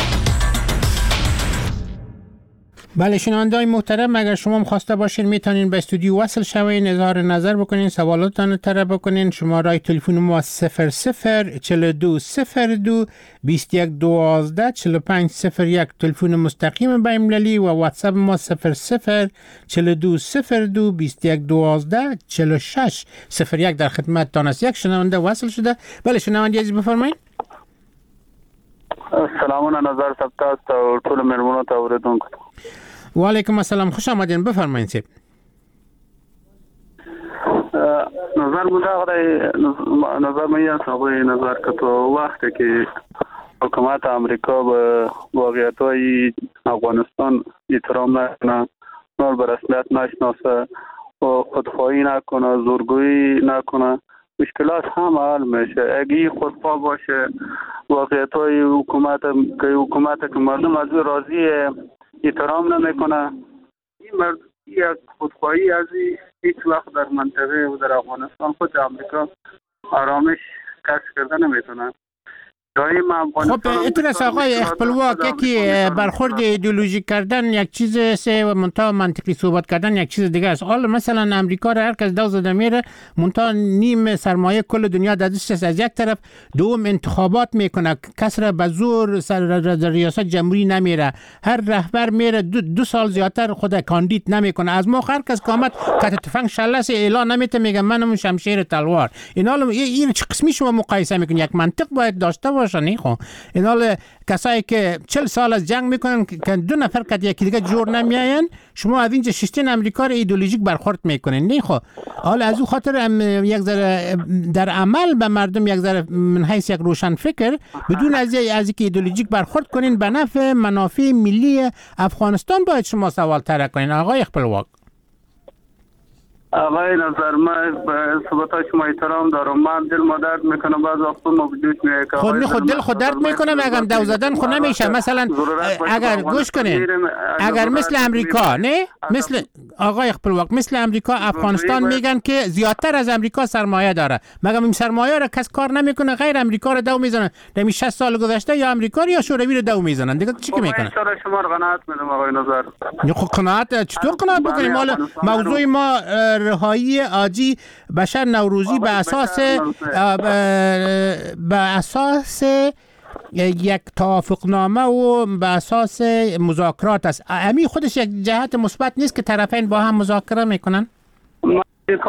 بله شنونده‌های محترم اگر شما خواسته باشین میتونین به استودیو وصل شوین اظهار نظر بکنین سوالاتتان طرح بکنین. شماره تلفن ما 004202 2112 4501 تلفن مستقیم بین المللی و واتساپ ما 004202 2112 4601 در خدمتتان است. یک شنونده وصل شده. بله شنونده عزیز بفرمایید. سلامونه نظر ثبت است او ټول مېرمنو ته اوریدونکو. و علیکم السلام خوش آمدین بفرمایید سید. نظر نظر میاد آقای نظر که تو وقتی که حکومت امریکا به واقعیت‌های افغانستان احترام نکنه، نور به رسمیت نشناسه و خودخواهی نکنه، زورگویی نکنه، مشکلات هم حل میشه. اگه خودخواه باشه واقعیت‌های حکومت که مردم از راضی احترام نمیکنه، این یک خودخواهی از هیچ وقت در منطقه و در افغانستان خود امریکا آرامش کسب کرده نمیتونه. خب اترس آقای اخپلواک یکی برخورد ایدئولوژیک کردن یک چیز سه و منتها منطقی صحبت کردن یک چیز دیگه است. حالا مثلا امریکا را هر کس دو زده میره منتها نیم سرمایه کل دنیا دستش است. از یک طرف دوم انتخابات میکنه، کس را به زور سر ریاست جمهوری نمیره، هر رهبر میره دو سال زیادتر خود کاندید نمیکنه. از ما هر کس قامت کت تفنگ شلس اعلان نمیته میگه منم شمشیر تلوار. این حالا این چه قسمی شما مقایسه میکنید؟ یک منطق باید داشته باشه. این حال کسایی که 40 سال از جنگ میکنن که دو نفر که یکی دیگه جور نمیاین، شما از اینجا ششتین امریکا رو ایدئولوژیک برخورد میکنین. نه خب حالا از او خاطر یک ذره در عمل به مردم یک ذره من حیث یک روشن فکر بدون از اینکه ایدئولوژیک برخورد کنین به نفع منافع ملی افغانستان باید شما سوال طرح کنین. آقای اخپلواک. آقای نظر من به ثبات شما احترام دارم. من دل ما درد میکنم بعض وقتا ما وجود میاد که خود دل خود درد میکنم اگه دو زدن خود نمیشه. مثلا اگر گوش کنین اگر مثل امریکا نه مثل آقای اخپلواک مثل امریکا افغانستان میگن که زیادتر از امریکا سرمایه داره، مگر این سرمایه را کس کار نمیکنه غیر امریکا رو دو میزنن. در 60 سال گذشته یا امریکا یا شوروی رو دو میزنن دیگه چی میکنن؟ شما رو قناعت میدم آقای نظر. خب قناعت چطور قناعت بکنیم؟ موضوع ما رهایی آجی بشر نوروزی به اساس یک توافقنامه و به اساس مذاکرات است. امی خودش یک جهت مثبت نیست که طرفین با هم مذاکره میکنن؟ این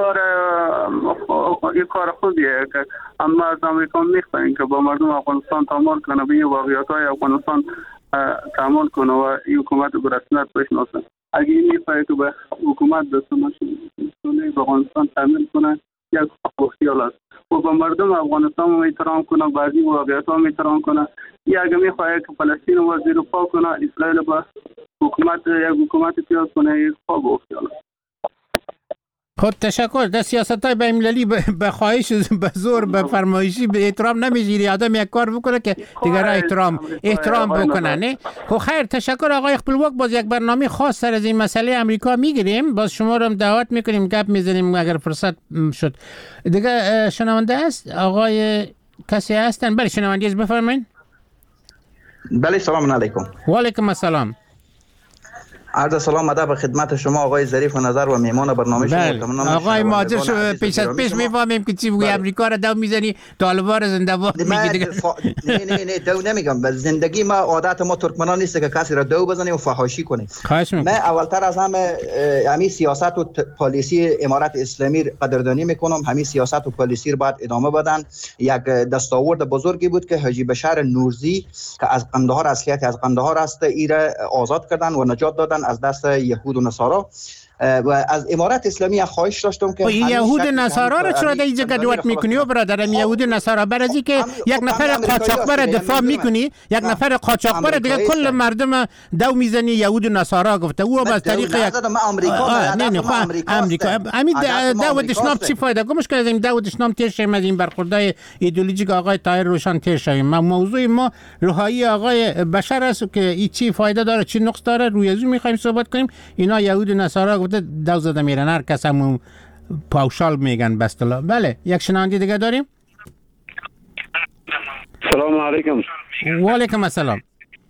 کار خوبیه که اما از امریکا میخواین که با مردم افغانستان تعامل کنه، به واقعیت‌های افغانستان تعامل کنه و این حکومت به رسمیت بشناسه. اگه این میخواه که به حکومت دستمش به افغانستان تعمیل کنه یک خیال است و به مردم افغانستان احترام کنه، بعضی واقعیت ها احترام کنه. یا اگه میخواه که فلسطین و زیر پا کنه، اسرائیل به یک حکومت پیاز کنه، یک خواب و خیال است. خود تشکر. در سیاست های بین‌المللی به خواهش به زور به فرمایشی به احترام نمیگیری. آدم یک کار بکنه که دیگران احترام بکنه. نه خب خیر تشکر آقای اخپلواک. باز یک برنامه خاص سر از این مسئله امریکا میگیریم، باز شما رو هم دعوت میکنیم گپ میزنیم اگر فرصت شد. دیگه شنونده است آقای کسی هستن؟ بله شنونده است بفرمایید. بله سلام علیکم. و علیکم السلام. عرض سلام ادب خدمت شما آقای ظریف و نظر و میهمان برنامه شما. آقای ماجر پیش از پیش میفهمیم که چی بگوی امریکا را دو میزنی، طالبان را زنده باد میگی دیگه. نه دو نمیگم، به زندگی ما عادت ما ترکمنان نیست که کسی را دو بزنیم و فحاشی کنیم. من اولتر از همه همین سیاست و پالیسی امارت اسلامی قدردانی میکنم. همین سیاست و پالیسی را باید ادامه بدن. یک دستاورد بزرگی بود که حاجی بشر نورزی که از قندهار اصلیت از قندهار است ایره آزاد کردن و نجات دادن از دست یهود و نصارا و از امارت اسلامی خواهش داشتم که یهود نصارا را چرا در اینجا گدوت میکنی و برادرم؟ یهود نصارا برای که یک نفر قاچاقبر دفاع میکنی، یک نفر قاچاقبر دیگه کل مردم دو میزنی یهود نصارا گفته او از طریق یک امریکا همین داود شنام چی فایده؟ گمش که از این داود شنام تیر شیم از این برخوردهای ایدئولوژیک آقای طاهر روشن تیر شیم. موضوع ما روحانی آقای بشر است که این چی فایده داره چی نقص داره، روی ازو میخوایم صحبت کنیم. اینا یهود نصارا گفته دو زده میرن، هر کس همون پاوشال میگن بستلا. بله یک شنونده دیگه داریم. سلام علیکم. و علیکم السلام.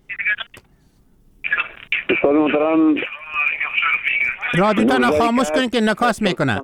سلام محترم. رادیوتان خاموش کنین که نکاس میکنه.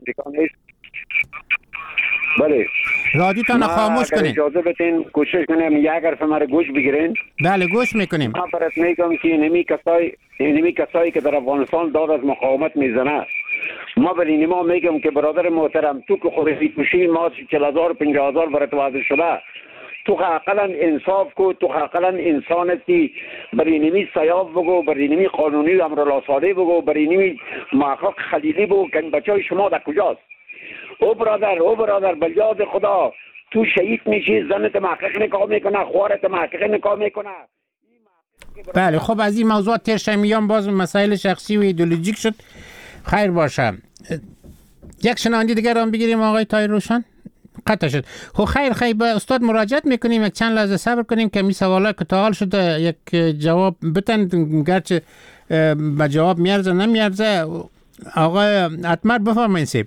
بله. رادیوتان خاموش کنین. اجازه بدین کوشش کنیم یک حرف مرا گوش بگیرین. بله گوش میکنیم. من برات میگم که نمی کسایی که در افغانستان داد از مقاومت میزنه، ما برای ما میگم که برادر محترم تو که خودی کشی ما 40,000 و 50,000 برات واضح شده، تو حقاً انصاف کو، تو حقاً انسانیتی برای نمی سیاف بگو، برای نمی قانونی امرالله صالح بگو، برای نمی محقق خلیلی بگو که بچهای شما در کجاست؟ او برادر بلیاد خدا تو شهید میشی، زنت محقق نکاح میکنه، خوارت محقق نکاح میکنه. بله خب از این موضوع تیر شمیان باز مسائل شخصی و ایدئولوژیک شد. خیر باشه. یک شنونده دیگر هم بگیریم آقای طاهر روشن. قطع شد. خب خیر به استاد مراجعت میکنیم، یک چند لحظه صبر کنیم که می سوالات که تا حال شده یک جواب بتن، گرچه به جواب میارزه نمیارزه. آقای اتمر بفرمایید سیب.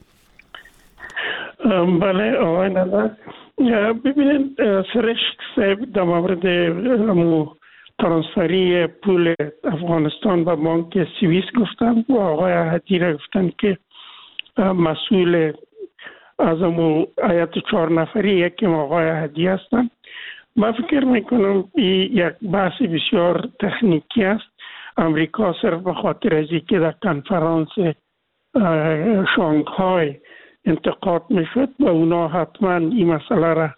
بله آقای نظر، ببینید سرشک صاحب در مورد ترانسفری پول افغانستان به بانک سوئیس گفتن و آقای احدی را گفتن که مسئول از امو هیئت 4 نفری یکی آقای احدی هستن. من فکر میکنم این یک بحث بسیار تکنیکی است. امریکا صرف به خاطر از اینکه در کنفرانس شانگهای انتقاد میشد و اونا حتما این مسئله را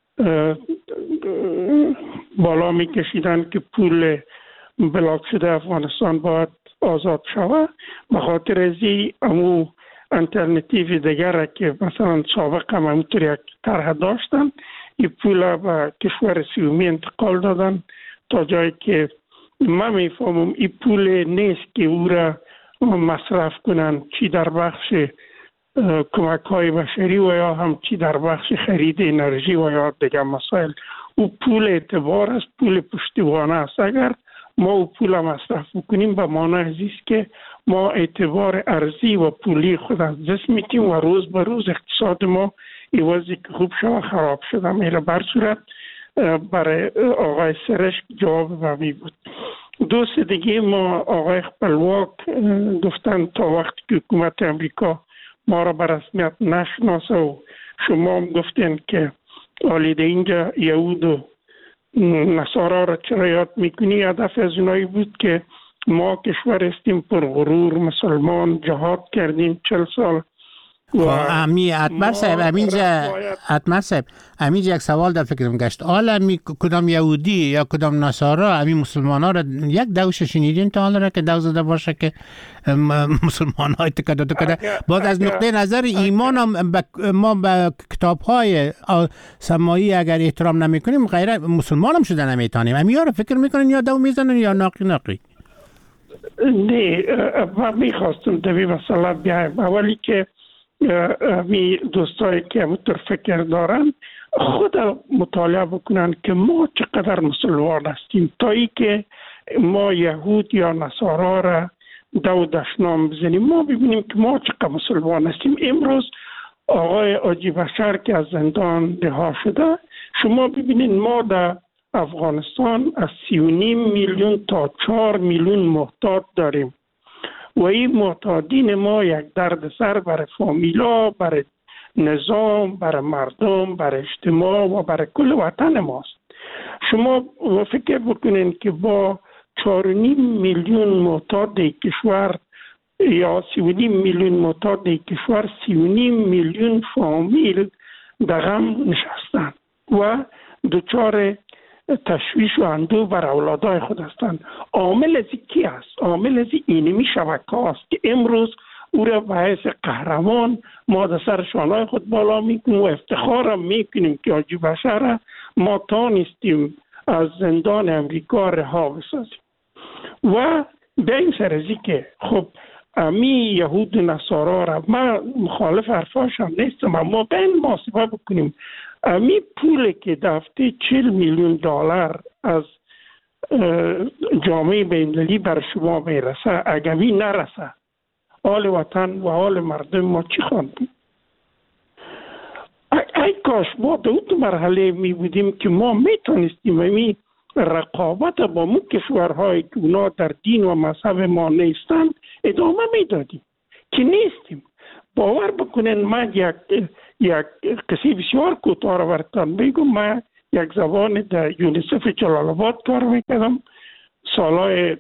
بالا میکشیدن که پول بلاک شده افغانستان باید آزاد شود. به خاطر از این امو الٹرناتیو دیگر که مثلا سابق هم همونطور یک طرح داشتن، این پول به کشور سومی انتقال دادن تا جایی که من میفهمم این پول نیست که او را مصرف کنن، چی در بخش کمک های بشری و یا هم چی در بخش خرید انرژی و یا دیگر مسائل. او پول اعتبار است، پول پشتیبانه است. اگر ما او پول مصرف کنیم به معنی است که ما اعتبار ارزی و پولی خود از دست میدیم و روز به روز اقتصاد ما ایوازی که خوب شد خراب شده. میره بر صورت برای آقای سرشک جواب بمی بود. دوست دیگه ما آقای خپلواک گفتن تا وقتی که حکومت امریکا ما را به رسمیت نشناسه و شما هم گفتین که آلیده اینجا یهود و نصارا را چرا یاد میکنی. هدف از اونایی بود که ما کشور استیم پر غرور مسلمان، جهاد کردیم 40 سال. امی اتمر صاحب همینجا یک سوال در فکرم گشت. حالا کدام یهودی یا کدام نصارا امی مسلمان ها را یک دوش شنیدین تا حالا را که دو زده باشه که مسلمان های تکده باز از نقطه نظر ایمان هم ما به کتاب های سمایی اگر احترام نمی کنیم غیر مسلمان هم شده نمیتانیم. امی ها را فکر میکنین یا دو میزنن یا ناقی؟ نه من میخواستم دوی مسئله بیایم. اولی که می دوستایی که همونطور فکر دارن خود مطالعه بکنن که ما چقدر مسلمان هستیم تا ای که ما یهود یا نصارا را دو دشنام بزنیم. ما ببینیم که ما چقدر مسلمان هستیم. امروز آقای حاجی بشر که از زندان رها شده، شما ببینید ما در افغانستان از 3.5 میلیون تا 4 میلیون محتاج داریم و این محتاجین ما یک درد سر برای فامیلا، برای نظام، برای مردم، برای اجتماع و برای کل وطن ماست. شما فکر بکنین که با 4.5 میلیون محتاج کشور یا 3.5 میلیون محتاج کشور 3.5 میلیون فامیل در غم نشستن و دچار تشویش و اندوه بر اولادای خود هستند. عامل از کی است؟ عامل از اینمی شبکه است که امروز او را به حیث قهرمان ما در سر شانه خود بالا میکنیم و افتخارم میکنیم که حاجی بشر ما تانستیم از زندان امریکا رها بسازیم. و به این سرزی که خب امی یهود و نصارا را من مخالف حرفاشم نیستم، اما به این محاسبه بکنیم امی پولی که دفته 40 میلیون دلار از جامعه بین‌المللی بر شما میرسه، اگه نرسه حال وطن و حال مردم ما چی خواهد بود؟ ای کاش ما در اون مرحله می بودیم که ما میتونستیم امی رقابت با مو کشورهای که اونا در دین و مذهب ما نیستند ادامه میدادیم که نیستیم. باور بکنین من یک قصه بسیار کوتاه براتون بگم. من یک زبان در یونیسف جلال آباد کار میکردم سالهای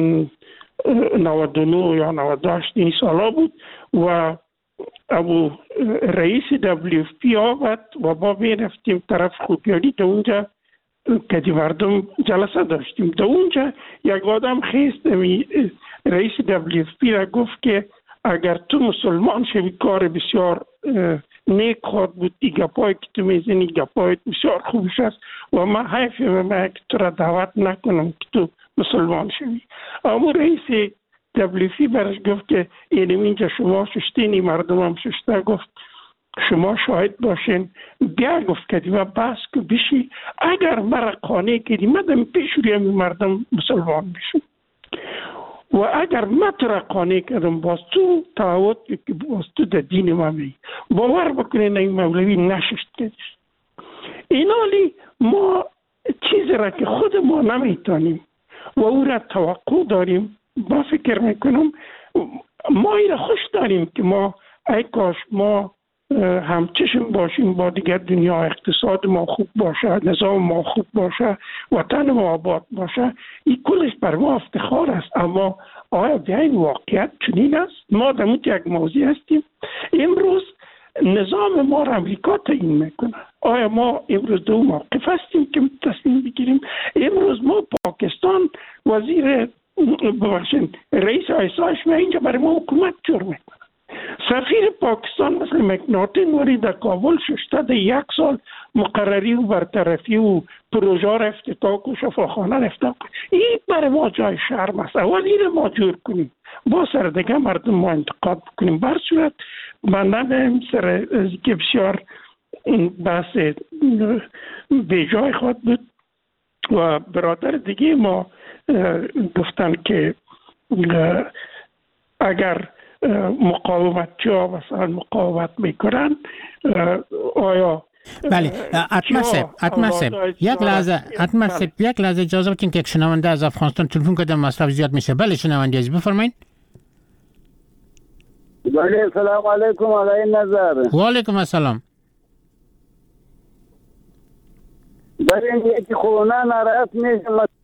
99 یا 98 این سالا بود و ابو رئیس WFP آمد و ما میرفتیم طرف خوبیاری در اونجا که دی مردم جلسه داشتیم. در اونجا یک آدم خیست رئیس WFP را گفت که اگر تو مسلمان شوی کار بسیار نیک خواهد بود، ای گپایی که تو میزنی گپای بسیار خوبش است و من حیف من که تو را دعوت نکنم که تو مسلمان شوی. اما رئیس WFP برش گفت که اینجا شما ششتینی مردم هم ششته، گفت شما شاهد باشین. بیا گفت که دیگه بس که بشی اگر مرا قانع کردی مدام پیش روی مردم مسلمان بشن و اگر من تو را قانع کردم باز تو تعهد که باز تو در دین ما می باور بکنین این مولوی نششت کردیست. اینالی ما چیزی را که خود ما نمیتونیم و او را توقع داریم، با فکر میکنم ما این را خوش داریم که ما ای کاش ما همچشم باشیم با دیگر دنیا، اقتصاد ما خوب باشه، نظام ما خوب باشه، وطن ما آباد باشه. این کلش بر ما افتخار است. اما آیا به این واقعیت چنین است؟ ما در یک موضوع هستیم امروز نظام ما را امریکا تعیین میکنه. آیا ما امروز دو موقف هستیم که تصمیم بگیریم؟ امروز ما پاکستان وزیر رئیس آیسایش اینجا برای ما حکومت جور میکنه. سفیر پاکستان مثل مکناتن وری در کابل ششته در 1 سال مقرری و برطرفی و پروژه را افتتاح و شفاخانه را افتتاح کنیم. این برای ما جای شرم است. اول این ما جور کنیم با سر دیگه مردم ما انتقاد بکنیم. بر صورت من نمیم سر که بسیار بحث به جای خواهد بود و برادر دیگه ما گفتن که اگر مقاومتچی ها مثلا مقاومت میکنن آیا بله اتمسب یک لحظه اجازه بدین که یک شنونده از افغانستان تلفن کرده مصرف زیاد میشه. بله شنونده عزیز بفرمایید. بله سلام علیکم آقای نظر. و علیکم السلام. بله یکی خونا ناراحت میشه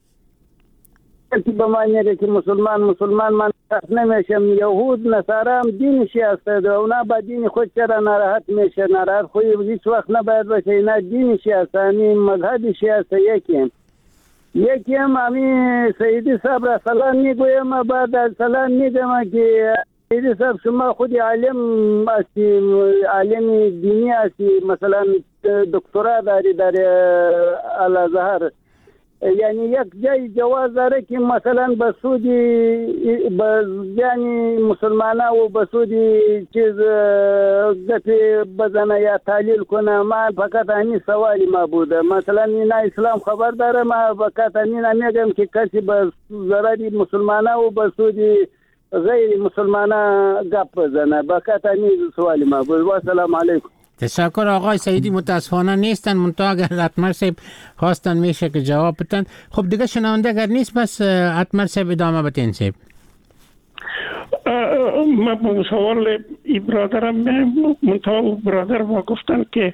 که به معنی که مسلمان من نمیشم. یهود نصارا هم دینشی هستند و اونا با دین خود چرا ناراحت میشه؟ ناراحت خود هیچ وقت نباید باشه. اینا دینشی هستند، مذهبشی هست. یکی هم همین سیدی صاحب را سلام میگویم، بعد از سلام میگم که سیدی صاحب شما خود عالم هستی، عالم دینی هستی، مثلا دکترا داری در الازهر، یعنی یک جای جواز داره که مثلا به سودی یعنی مسلمانه و به سودی چیز گپی بزنه یا تعلیل کنه. من فقط همین سوالی ما بوده. مثلا اینا اسلام خبر داره، ما فقط همین میگم که کسی به ضرری مسلمانه و به سودی غیر مسلمانه گپ بزنه. فقط همین سوالی ما بود. و سلام علیکم. تشکر آقای سعیدی. متاسفانه نیستن، منتها اگر اتمر صاحب خواستن میشه که جواب بدن. خب دیگه شنونده اگر نیست بس اتمر صاحب ادامه بدین صاحب. من به سوال ای برادرم منتها برادر ما گفتن که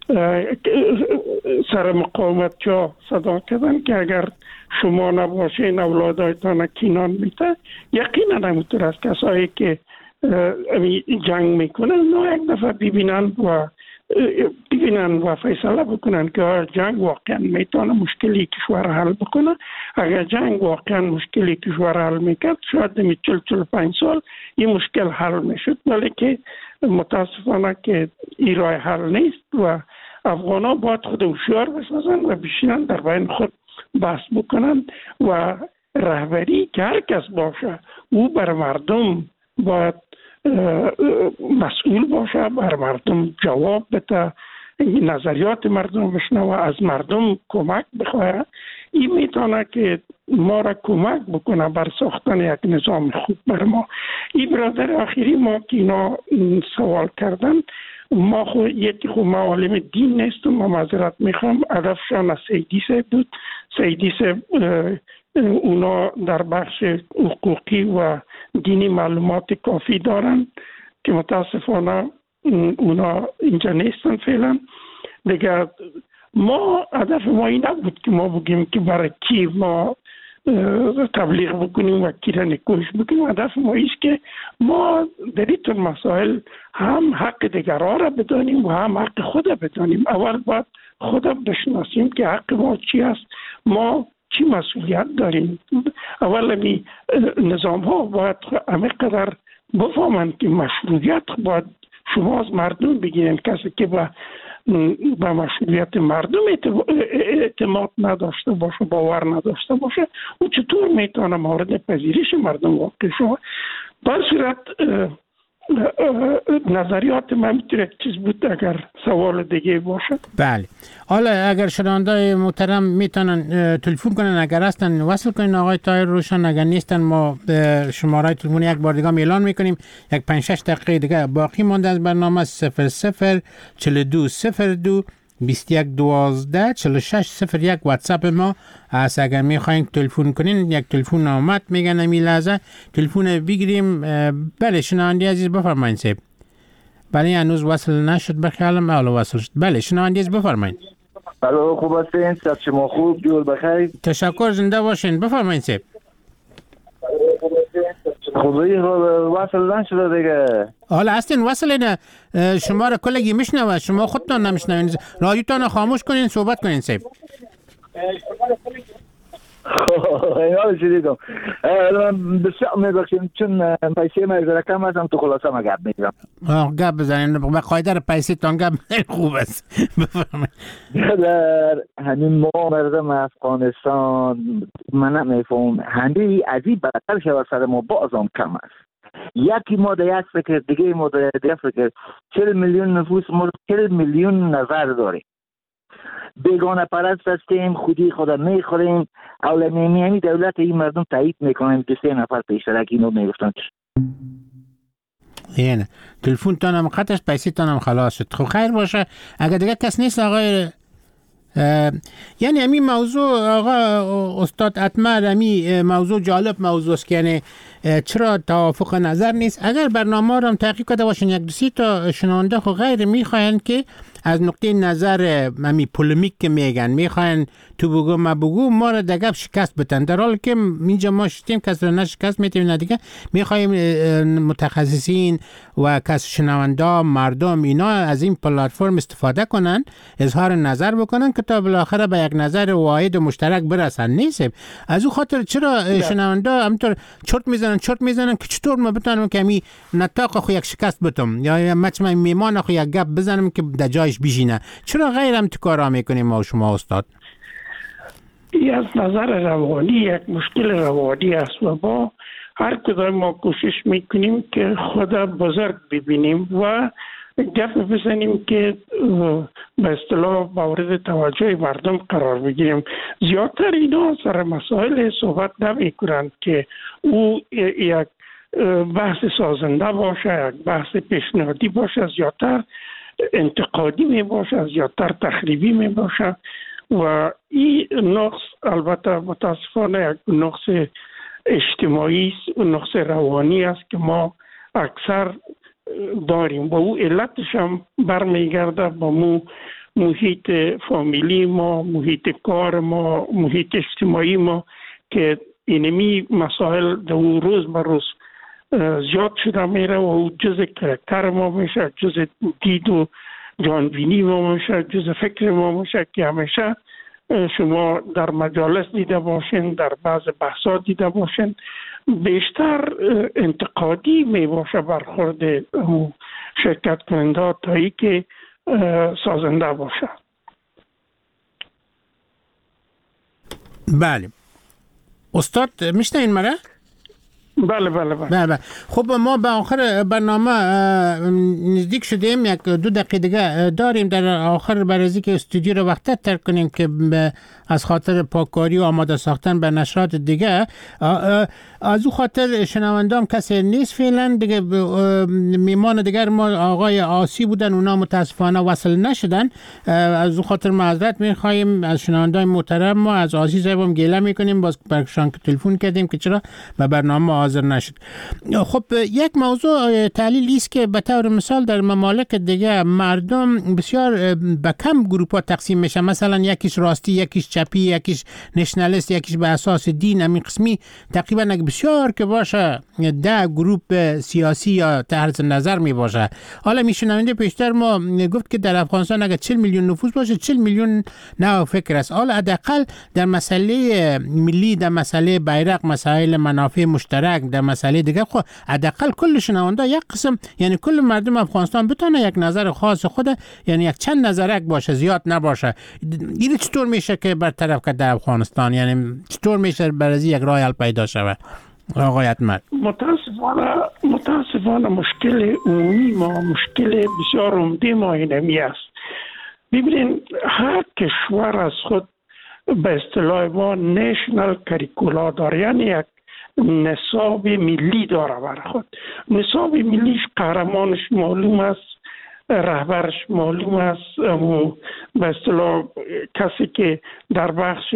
سر مقاومت جا صدا کردن که اگر شما نباشین اولادایتان کینان میته. یقینا نمیتونه از کسایی که جنگ میکنن نه یک دفعه ببینن و ببینن و فیصله بکنن که جنگ واقعا میتونه مشکلی کشور حل بکنه. اگر جنگ واقعا مشکلی کشور حل میکرد شاید می 45 سال این مشکل حل میشد، ولی که متاسفانه که این راه حل نیست و افغان ها باید خود هوشیار بسازن و بشینن در بین خود بحث بکنن و رهبری که هر کس باشه او بر مردم باید مسئول باشه، بر مردم جواب بده، نظریات مردم بشنوه، از مردم کمک بخواه. این میتونه که ما را کمک بکنه بر ساختن یک نظام خوب بر ما. این برادر آخری ما که اینا سوال کردن، ما ما عالم دین نیستم، ما معذرت میخوام. هدفشان از سیدی صاحب بود. سیدی صاحب اونا در بخش حقوقی و دینی معلومات کافی دارن که متاسفانه اونا اینجا نیستن فعلا. دیگر ما هدف ما این نبود که ما بگیم که برای کی ما تبلیغ بکنیم و کی را نکوش بکنیم. هدف ما ایست که ما در این مسائل هم حق دیگرها را بدانیم و هم حق خود را بدانیم. اول باید خود را بشناسیم که حق ما چی است، ما چی مسئولیت داریم. اول می نظام ها باید همه قدر بفهمند که مشروعیت باید شما از مردم بگیرین. کسی که با مشروعیت مردم اعتماد نداشته باشه، باور نداشته باشه، او چطور میتونه مورد پذیرش مردم واقع شود؟ بر صورت نظریات من میتونه چیز بود. اگر سوال دیگه باشه. بله، حالا اگر شنوندای محترم میتونن تلفن کنن، اگر هستن وصل کنین آقای طاهر روشن، اگر نیستن ما شماره تلفن یک بار دیگه اعلان میکنیم. یک 5-6 دقیقه دیگه باقی مونده از برنامه. 004202 2112 4601 واتساپ ما است. اگر میخواین تلفن کنین، یک تلفن آمد میگن امی لحظه تلفن بگیریم. بله شنوندی عزیز بفرمایید صاحب. بله هنوز وصل نشد بخیالم، حالا وصل شد. بله شنوندی عزیز بفرمایید. الو خوب هستین؟ صحت شما خوب؟ جور بخیر؟ تشکر، زنده باشین. بفرمایید صاحب. خوبی وصل نشده دیگه. حالا هستین وصل شما را کلگی میشنوه، شما خودتان نمیشنوین. رادیوتان خاموش کنین صحبت کنین صاحب. اینا شدیدم. بسیار میبخشیم چون پیسه ما ازاره کم هستم، تو خلاصه ما گپ میگم. گپ بزنین به قاعده پیسه تان گپ خوب است. بفرمایید. در همین ما مردم افغانستان من نمیفهم هندی عجیب بدتر شود سر ما بازم کم است. یکی ما در یک فکر دیگه ما در یک فکر 40 میلیون نفوس ما 40 میلیون نظر داریم. بیگانه پرست هستیم، خودی خود میخوریم. اولمی همی دولت این مردم تایید میکنیم. 2-3 نفر پیشترک اینو میگفتن. اینه تلفن تانم قطعش پیسی تانم خلاص شد. خب خیر باشه. اگر دیگه کس نیست آقای یعنی همین موضوع آقا استاد اتمر، همین موضوع جالب موضوع است که یعنی چرا توافق نظر نیست. اگر برنامه رو هم تحقیق کرده باشین 1-2 تا شنونده خو غیر میخواین که از نقطه نظر همین پولمیک که میگن میخواین تو بگو ما بگو ما رو دگب شکست بتن، در حالی که اینجا ما شدیم کس رو نشکست میتونیم دیگه. میخوایم متخصصین و کس شنونده مردم اینا از این پلتفرم استفاده کنن، اظهار نظر بکنن که تا بالاخره به یک نظر واحد و مشترک برسن. نیست از او خاطر چرا شنونده همینطور چرت میزنن که چطور ما بتونم که می نطاق خو یک شکست بتم یا مچم میمان خو یک گپ بزنم که در جایش بشینه. چرا غیر هم تو کارا میکنیم ما شما استاد؟ این از نظر روانی یک مشکل روانی است و با هر کدام ما کوشش میکنیم که خدا بزرگ ببینیم و گپ بزنیم که به اصطلاح مورد توجه مردم قرار بگیریم. زیادتر اینا سر مسائل صحبت نمی کنند که او یک بحث سازنده باشه، یک بحث پیشنهادی باشه، زیادتر انتقادی می باشه، زیادتر تخریبی می باشه و این نقص البته متاسفانه یک نقص اجتماعی است، نقص روانی است که ما اکثر داریم. با او علتش هم برمیگرده با محیط فامیلی ما، محیط کار ما، محیط اجتماعی ما که اینمی مسائل در روز به روز زیاد شده میره و او جز کرکتر ما میشه، جز دید و جانبینی ما باشه، جز فکر ما باشه که همیشه شما در مجالس دیده باشین، در بعض بحثات دیده باشین، بیشتر انتقادی می باشه برخورد شرکت کننده تا ای که سازنده باشه. بله استاد میشنین مرا؟ بله. خب ما به آخر برنامه نزدیک شدیم، 1-2 دقیقه دیگه داریم در آخر برای که استودیو رو وقت تر کنیم که از خاطر پاککاری و آماده ساختن به نشرات دیگه. از او خاطر شنوندام کسی نیست فعلا دیگه. میمان دیگر ما آقای آسی بودن، اونا متاسفانه وصل نشدن. از او خاطر معذرت میخوایم از شنوندای محترم. ما از آسی صاحبم گله میکنیم، باز برشان تلفن کردیم که چرا به برنامه حاضر نشد. خب یک موضوع تحلیلی است که به طور مثال در ممالک دیگه مردم بسیار به کم گروه ها تقسیم میشن، مثلا یکیش راستی، یکیش چپی، یکیش نشنالیست، یکیش به اساس دین. همین قسمی تقریبا بسیار که باشه 10 گروه سیاسی یا طرز نظر می باشه. حالا میشنونده پیشتر ما گفت که در افغانستان اگر 40 میلیون نفوس باشه 40 میلیون نه فکر است. حالا حداقل در مسئله ملی، در مسئله بیرق، مسائل منافع مشترک، در مسئله دیگه خب حداقل کل شنونده یک قسم، یعنی کل مردم افغانستان بتونه یک نظر خاص خود، یعنی یک چند نظرک باشه، زیاد نباشه. این چطور میشه که برطرف کرد در افغانستان؟ یعنی چطور میشه برای یک راه حل پیدا شود آقای اتمر؟ متاسفانه مشکل عمومی ما، مشکل بسیار عمده ما اینمی است. ببینید هر کشور از خود به اصطلاح ما نیشنل کریکولا داره، یعنی یک نصاب ملی داره برای خود. نصاب ملیش قهرمانش معلوم است، رهبرش معلوم است، به اصطلاح کسی که در بخش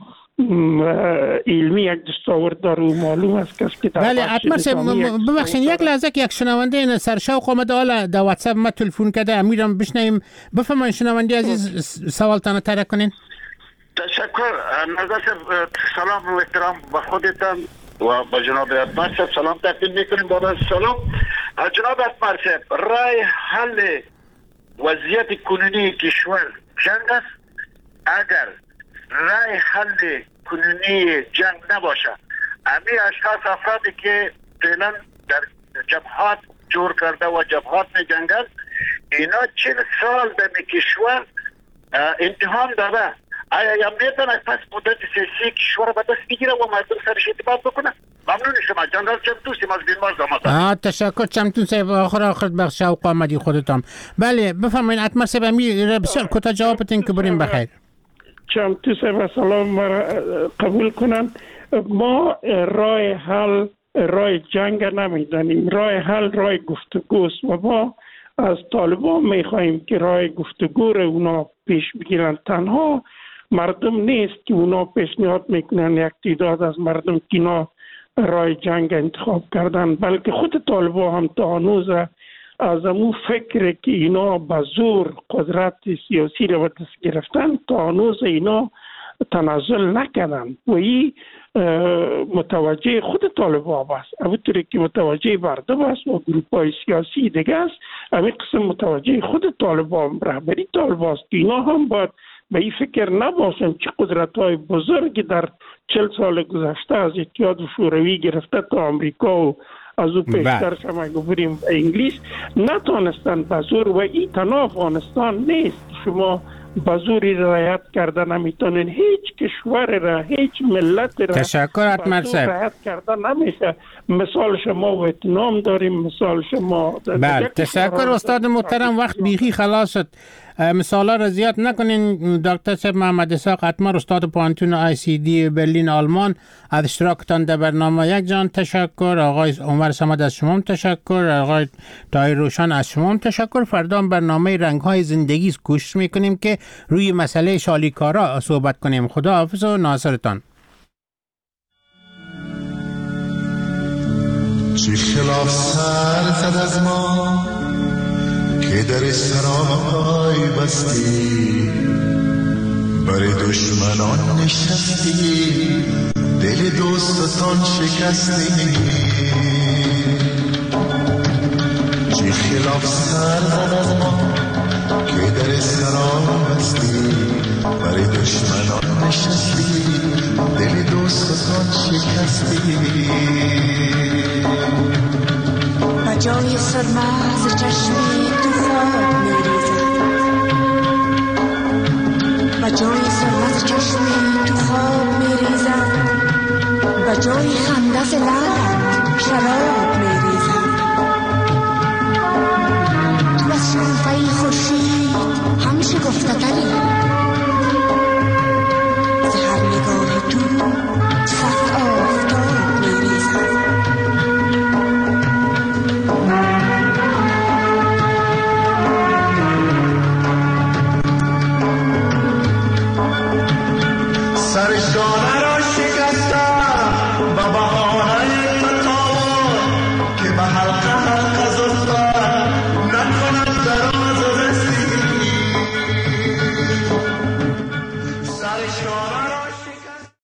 علمی یک دستاورد داره معلوم است، کسی که در بله بخش ببخشید یک لحظه که یک شنونده این سرشوق آمده حالا در واتساپ ما تلفن کرده، امیرم بشنویم. بفرمایید شنونده عزیز سوالتان طرح کنین. تشکر. نظر سلام و احترام به خودتان و با جناب اتمر صاحب سلام تقدیم میکنیم. بعد از سلام جناب اتمر صاحب، رای حل وضعیت کنونی کشور جنگ است. اگر رای حل کنونی جنگ نباشه، امی اشخاص افرادی که فعلا در جبهات جور کرده و جبهات می جنگل، اینا 40 سال در کشور امتحان داده. آیا یا میتونه پس مدت سیاسی کشور به دست بگیره و مردم سرش اعتماد بکنه؟ ممنون شما. جنرال چمتوسی از بیمار زمان. تشکر چمتون صاحب. آخر بخش شوق آمدی خودتان. بله بفرمایید اتمر صاحب، امیر بسیار کوتاه جواب بدین که بریم بخیر. چمتو صاحب سلام قبول کنن. ما رای جنگ نمیدانیم، رای حل رای گفتگوست و ما از طالبان میخواهیم که رای گفتگو رو اونا پیش بگیرن. تنها مردم نیست که اونا پیشنهاد میکنن، یک تعداد از مردم که اینا رای جنگ انتخاب کردن، بلکه خود طالبان هم تا هنوز از امو فکر که اینا به زور قدرت سیاسی رو به دست گرفتن تا هنوز اینا تنازل نکردن و این متوجه خود طالبان است. همونطوری که متوجه مردم است و گروه‌های سیاسی دیگه است، همین قسم متوجه خود طالبان، رهبری طالبان است که اینا هم باید به این فکر نباشن که قدرت‌های بزرگی در 40 سال گذشته از اتحاد شوروی گرفته تا آمریکا و از او پیشتر شما گفتیم انگلیس نتونستن به زور، و این تنها افغانستان نیست، شما به زوری رعایت کردن نمیتونین هیچ کشور را، هیچ ملت را تشکر اتمر صاحب رعایت کردن نمیشه. مثال شما ویتنام داریم، مثال شما بله. تشکر استاد محترم، وقت بیخی خلاص شد. مثالا را زیاد نکنین. دکتر صاحب محمد اسحاق اتمر، استاد پانتون ICD برلین آلمان، از اشتراکتان در برنامه یک جان تشکر. آقای عمر صمد از شما تشکر. آقای طاهر روشن از شما تشکر. فردا برنامه رنگ‌های زندگی کوشش میکنیم که روی مسئله شالیکارا صحبت کنیم. خدا حافظ و ناصرتان. چه خلاف سر زد از ما که در سرای بستی، برای دشمنان نشستی، دل دوستان شکستی. چه خلاف سر زد از ما که در سرام بستی برای دشمنان نشستی دل دوستان شکستی و جای سرماز چشمی تو خواب میریزد و جای سرماز چشمی تو خواب میریزد و جای خنده ز لبت شراب میریزد تو از شنفه خورشید همیشه گفتگری ز هر نگاه تو صد آفتاب میریزد سر شانه را شکستم و بهار